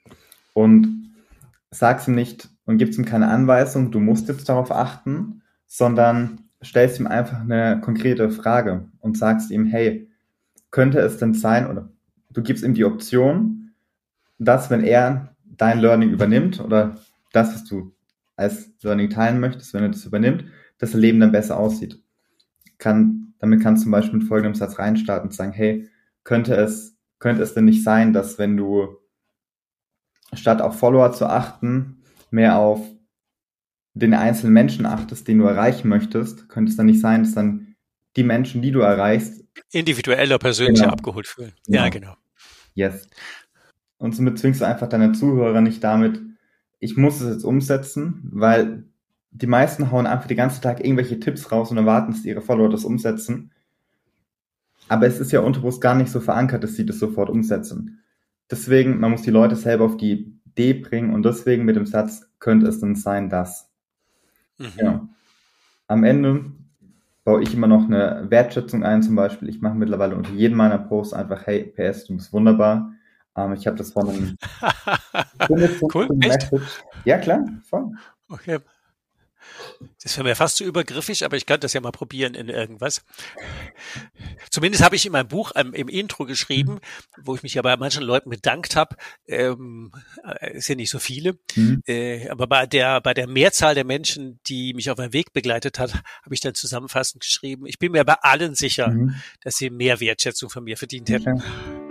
und sagst ihm nicht und gibst ihm keine Anweisung, du musst jetzt darauf achten, sondern stellst ihm einfach eine konkrete Frage und sagst ihm, hey, könnte es denn sein, oder du gibst ihm die Option, dass wenn er dein Learning übernimmt oder das, was du als Learning teilen möchtest, wenn er das übernimmt, dass das Leben dann besser aussieht. Damit kannst du zum Beispiel mit folgendem Satz reinstarten und sagen, hey, könnte es denn nicht sein, dass wenn du statt auf Follower zu achten, mehr auf den einzelnen Menschen achtest, den du erreichen möchtest, könnte es dann nicht sein, dass dann die Menschen, die du erreichst, individueller, persönlicher abgeholt fühlen. Genau. Ja, genau. Yes. Und somit zwingst du einfach deine Zuhörer nicht damit, ich muss es jetzt umsetzen, weil die meisten hauen einfach den ganzen Tag irgendwelche Tipps raus und erwarten, dass ihre Follower das umsetzen. Aber es ist ja unterbewusst gar nicht so verankert, dass sie das sofort umsetzen. Deswegen, man muss die Leute selber auf die Idee bringen und deswegen mit dem Satz, könnte es denn sein, dass. Ja. Am Ende baue ich immer noch eine Wertschätzung ein, zum Beispiel. Ich mache mittlerweile unter jedem meiner Posts einfach, hey, PS, du bist wunderbar. Ich habe das von einem cool, echt? Ja, klar, voll. Okay. Das wäre mir fast zu übergriffig, aber ich könnte das ja mal probieren in irgendwas. Zumindest habe ich in meinem Buch im Intro geschrieben, wo ich mich ja bei manchen Leuten bedankt habe, ist ja nicht so viele, aber bei der Mehrzahl der Menschen, die mich auf meinem Weg begleitet hat, habe ich dann zusammenfassend geschrieben, ich bin mir bei allen sicher, dass sie mehr Wertschätzung von mir verdient hätten.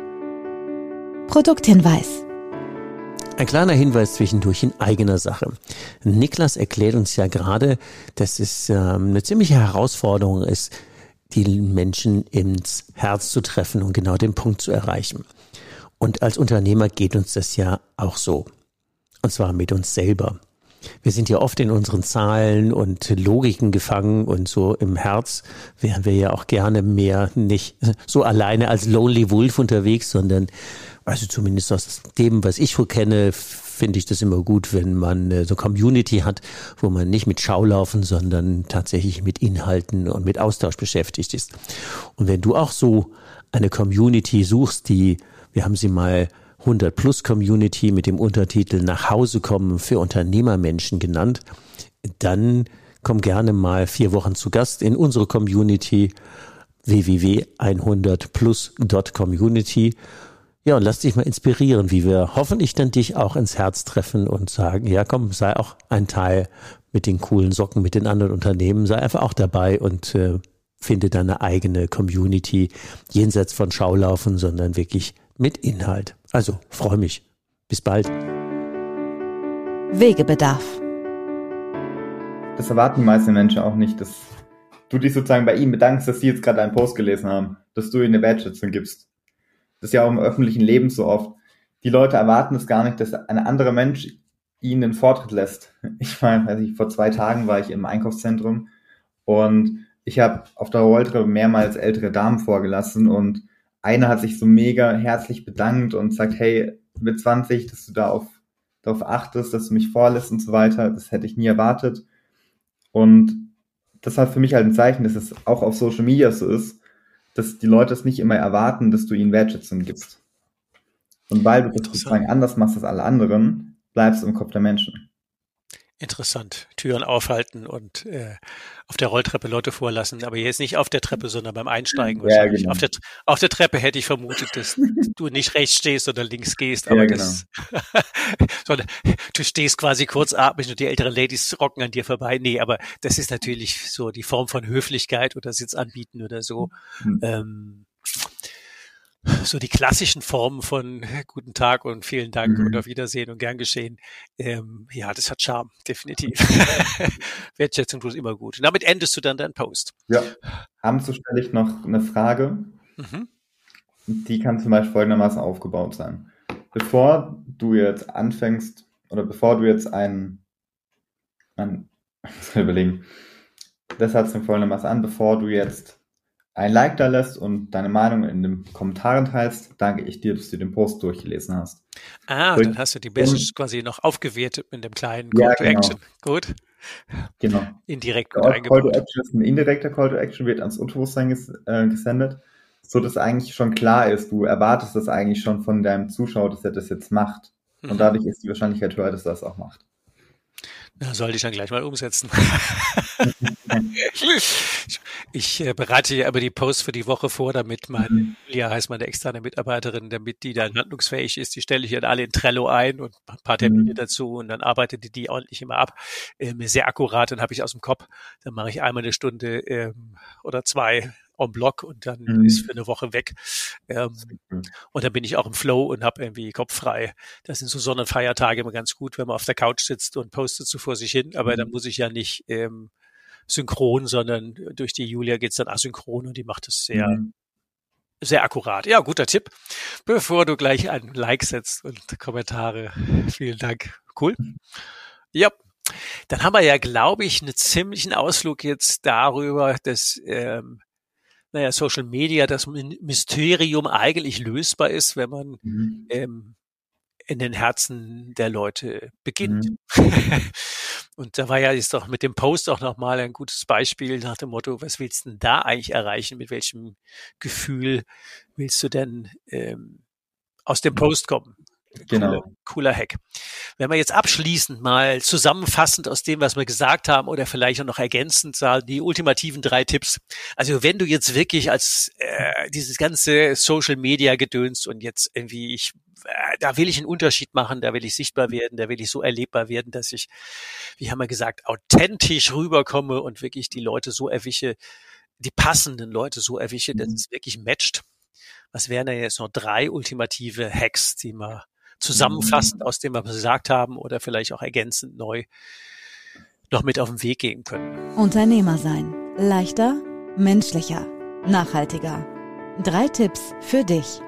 Produkthinweis. Ein kleiner Hinweis zwischendurch in eigener Sache. Niklas erklärt uns ja gerade, dass es eine ziemliche Herausforderung ist, die Menschen ins Herz zu treffen und genau den Punkt zu erreichen. Und als Unternehmer geht uns das ja auch so. Und zwar mit uns selber. Wir sind ja oft in unseren Zahlen und Logiken gefangen und so im Herz wären wir ja auch gerne mehr nicht so alleine als Lonely Wolf unterwegs, sondern also zumindest aus dem, was ich so kenne, finde ich das immer gut, wenn man so Community hat, wo man nicht mit Schaulaufen, sondern tatsächlich mit Inhalten und mit Austausch beschäftigt ist. Und wenn du auch so eine Community suchst, wir haben sie mal 100+ Community mit dem Untertitel Nach Hause kommen für Unternehmermenschen genannt, dann komm gerne mal 4 Wochen zu Gast in unsere Community www.100plus.community. Ja, und lass dich mal inspirieren, wie wir hoffentlich dann dich auch ins Herz treffen und sagen, ja komm, sei auch ein Teil mit den coolen Socken, mit den anderen Unternehmen, sei einfach auch dabei und finde deine eigene Community jenseits von Schaulaufen, sondern wirklich mit Inhalt. Also, freue mich. Bis bald. Wegebedarf. Das erwarten die meisten Menschen auch nicht, dass du dich sozusagen bei ihnen bedankst, dass sie jetzt gerade einen Post gelesen haben, dass du ihnen eine Wertschätzung gibst. Das ist ja auch im öffentlichen Leben so oft. die Leute erwarten es gar nicht, dass ein anderer Mensch ihnen den Vortritt lässt. Ich meine, vor 2 Tagen war ich im Einkaufszentrum und ich habe auf der Rolltreppe mehrmals ältere Damen vorgelassen und eine hat sich so mega herzlich bedankt und sagt, hey, mit 20, dass du darauf achtest, dass du mich vorlässt und so weiter, das hätte ich nie erwartet. Und das hat für mich halt ein Zeichen, dass es auch auf Social Media so ist, dass die Leute es nicht immer erwarten, dass du ihnen Wertschätzung gibst. Und weil du das sozusagen anders machst als alle anderen, bleibst du im Kopf der Menschen. Interessant. Türen aufhalten und auf der Rolltreppe Leute vorlassen, aber jetzt nicht auf der Treppe, sondern beim Einsteigen wahrscheinlich. Genau. Auf der Treppe hätte ich vermutet, dass du nicht rechts stehst, sondern links gehst, aber genau. sondern du stehst quasi kurzatmig und die älteren Ladies rocken an dir vorbei. Nee, aber das ist natürlich so die Form von Höflichkeit oder Sitz anbieten oder so. So die klassischen Formen von guten Tag und vielen Dank und auf Wiedersehen und gern geschehen. Ja, das hat Charme, definitiv. Wertschätzung tut immer gut. Und damit endest du dann deinen Post. Ja. Abends stelle ich noch eine Frage. Die kann zum Beispiel folgendermaßen aufgebaut sein. Bevor du jetzt anfängst oder bevor du jetzt überlegen, das hat es folgendermaßen an, bevor du jetzt ein Like da lässt und deine Meinung in den Kommentaren teilst, danke ich dir, dass du den Post durchgelesen hast. Dann hast du die Message quasi noch aufgewertet mit dem kleinen Call to Action. Gut. Genau. Indirekt gut eingebaut. Call to Action ist ein indirekter Call to Action, wird ans Unterbewusstsein gesendet, so dass eigentlich schon klar ist, du erwartest das eigentlich schon von deinem Zuschauer, dass er das jetzt macht. Und dadurch ist die Wahrscheinlichkeit höher, dass er das auch macht. Na, sollte ich dann gleich mal umsetzen. Ich bereite ja aber die Posts für die Woche vor, damit Julia heißt meine externe Mitarbeiterin, damit die dann handlungsfähig ist. Die stelle ich dann alle in Trello ein und ein paar Termine dazu und dann arbeitet die ordentlich immer ab. Sehr akkurat, dann habe ich aus dem Kopf. Dann mache ich einmal eine Stunde oder 2 en bloc und dann ist für eine Woche weg. Und dann bin ich auch im Flow und habe irgendwie Kopf frei. Das sind so Sonn- und Feiertage immer ganz gut, wenn man auf der Couch sitzt und postet so vor sich hin. Aber dann muss ich ja nicht synchron, sondern durch die Julia geht's dann asynchron und die macht das sehr, sehr akkurat. Ja, guter Tipp. Bevor du gleich ein Like setzt und Kommentare. Vielen Dank. Cool. Ja. Dann haben wir ja, glaube ich, einen ziemlichen Ausflug jetzt darüber, dass Social Media, das Mysterium eigentlich lösbar ist, wenn man in den Herzen der Leute beginnt. Und da war ja jetzt doch mit dem Post auch nochmal ein gutes Beispiel nach dem Motto, was willst du denn da eigentlich erreichen? Mit welchem Gefühl willst du denn aus dem Post kommen? Genau. Cooler Hack. Wenn wir jetzt abschließend mal zusammenfassend aus dem, was wir gesagt haben oder vielleicht auch noch ergänzend sagen, die ultimativen 3 Tipps. Also wenn du jetzt wirklich als dieses ganze Social Media gedönst und jetzt irgendwie da will ich einen Unterschied machen, da will ich sichtbar werden, da will ich so erlebbar werden, dass ich, wie haben wir gesagt, authentisch rüberkomme und wirklich die Leute so erwische, die passenden Leute so erwische, dass es wirklich matcht. Was wären da jetzt noch 3 ultimative Hacks, die wir zusammenfassend aus dem, was wir gesagt haben oder vielleicht auch ergänzend neu noch mit auf den Weg gehen können? Unternehmer sein. Leichter, menschlicher, nachhaltiger. 3 Tipps für dich.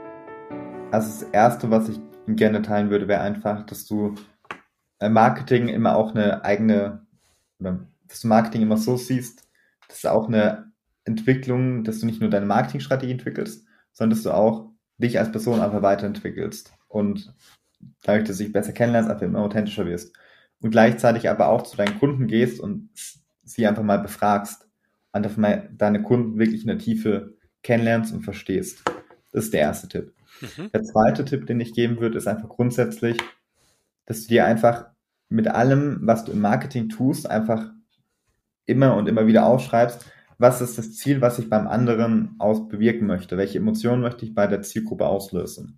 Also das Erste, was ich gerne teilen würde, wäre einfach, dass du Marketing immer auch eine eigene, oder dass du Marketing immer so siehst, dass es auch eine Entwicklung, dass du nicht nur deine Marketingstrategie entwickelst, sondern dass du auch dich als Person einfach weiterentwickelst und dadurch, dass du dich besser kennenlernst, einfach immer authentischer wirst. Und gleichzeitig aber auch zu deinen Kunden gehst und sie einfach mal befragst, einfach mal deine Kunden wirklich in der Tiefe kennenlernst und verstehst. Das ist der erste Tipp. Der zweite Tipp, den ich geben würde, ist einfach grundsätzlich, dass du dir einfach mit allem, was du im Marketing tust, einfach immer und immer wieder aufschreibst, was ist das Ziel, was ich beim anderen bewirken möchte? Welche Emotionen möchte ich bei der Zielgruppe auslösen?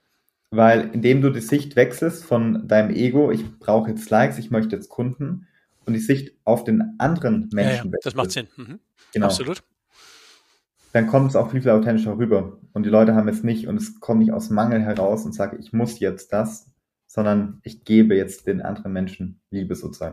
Weil indem du die Sicht wechselst von deinem Ego, ich brauche jetzt Likes, ich möchte jetzt Kunden, und die Sicht auf den anderen Menschen wechselst. Das macht Sinn. Genau. Absolut. Dann kommt es auch viel, viel authentischer rüber. Und die Leute haben es nicht, und es kommt nicht aus Mangel heraus und sage, ich muss jetzt das, sondern ich gebe jetzt den anderen Menschen Liebe sozusagen.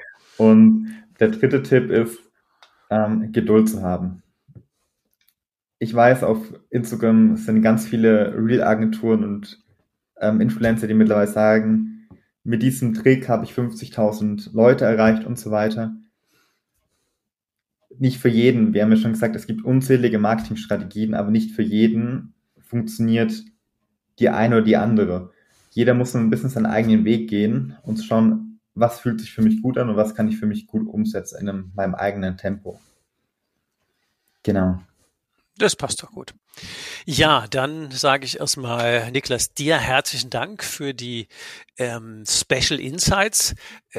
Und der dritte Tipp ist, Geduld zu haben. ich weiß, auf Instagram sind ganz viele Real-Agenturen und Influencer, die mittlerweile sagen, mit diesem Trick habe ich 50.000 Leute erreicht und so weiter. Nicht für jeden, wir haben ja schon gesagt, es gibt unzählige Marketingstrategien, aber nicht für jeden funktioniert die eine oder die andere. Jeder muss so ein bisschen seinen eigenen Weg gehen und schauen, was fühlt sich für mich gut an und was kann ich für mich gut umsetzen in meinem eigenen Tempo. Genau. Das passt doch gut. Ja, dann sage ich erstmal, Niklas, dir herzlichen Dank für die Special Insights.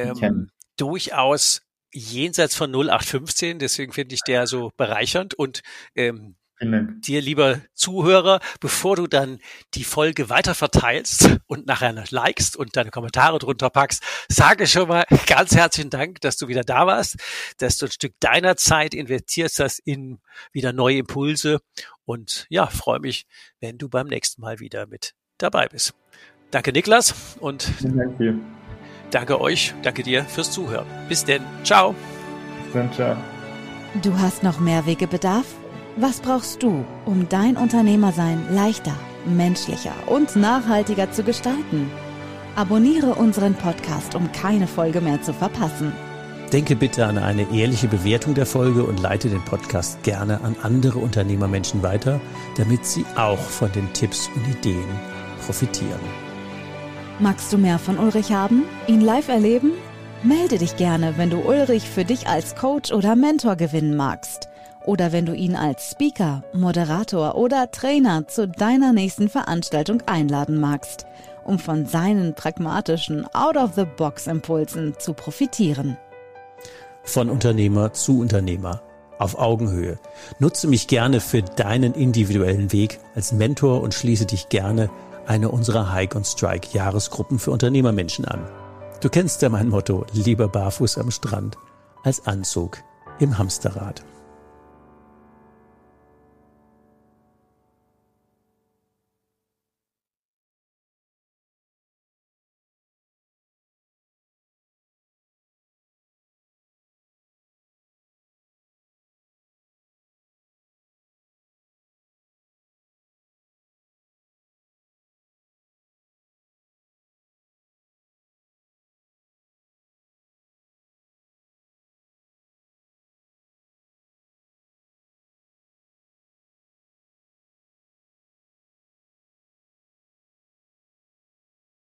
Durchaus jenseits von 0815, deswegen finde ich der so bereichernd und dir, lieber Zuhörer, bevor du dann die Folge weiter verteilst und nachher likest und deine Kommentare drunter packst, sage schon mal ganz herzlichen Dank, dass du wieder da warst, dass du ein Stück deiner Zeit investierst hast in wieder neue Impulse und ja, freue mich, wenn du beim nächsten Mal wieder mit dabei bist. Danke, Niklas, und Danke. Danke euch, danke dir fürs Zuhören. Bis denn, ciao. Bis dann, ciao. Du hast noch mehr Wegebedarf? Was brauchst du, um dein Unternehmersein leichter, menschlicher und nachhaltiger zu gestalten? Abonniere unseren Podcast, um keine Folge mehr zu verpassen. Denke bitte an eine ehrliche Bewertung der Folge und leite den Podcast gerne an andere Unternehmermenschen weiter, damit sie auch von den Tipps und Ideen profitieren. Magst du mehr von Ulrich haben? Ihn live erleben? Melde dich gerne, wenn du Ulrich für dich als Coach oder Mentor gewinnen magst. Oder wenn du ihn als Speaker, Moderator oder Trainer zu deiner nächsten Veranstaltung einladen magst, um von seinen pragmatischen Out-of-the-Box-Impulsen zu profitieren. Von Unternehmer zu Unternehmer, auf Augenhöhe. Nutze mich gerne für deinen individuellen Weg als Mentor und schließe dich gerne eine unserer Hike on Strike Jahresgruppen für Unternehmermenschen an. Du kennst ja mein Motto, lieber barfuß am Strand als Anzug im Hamsterrad.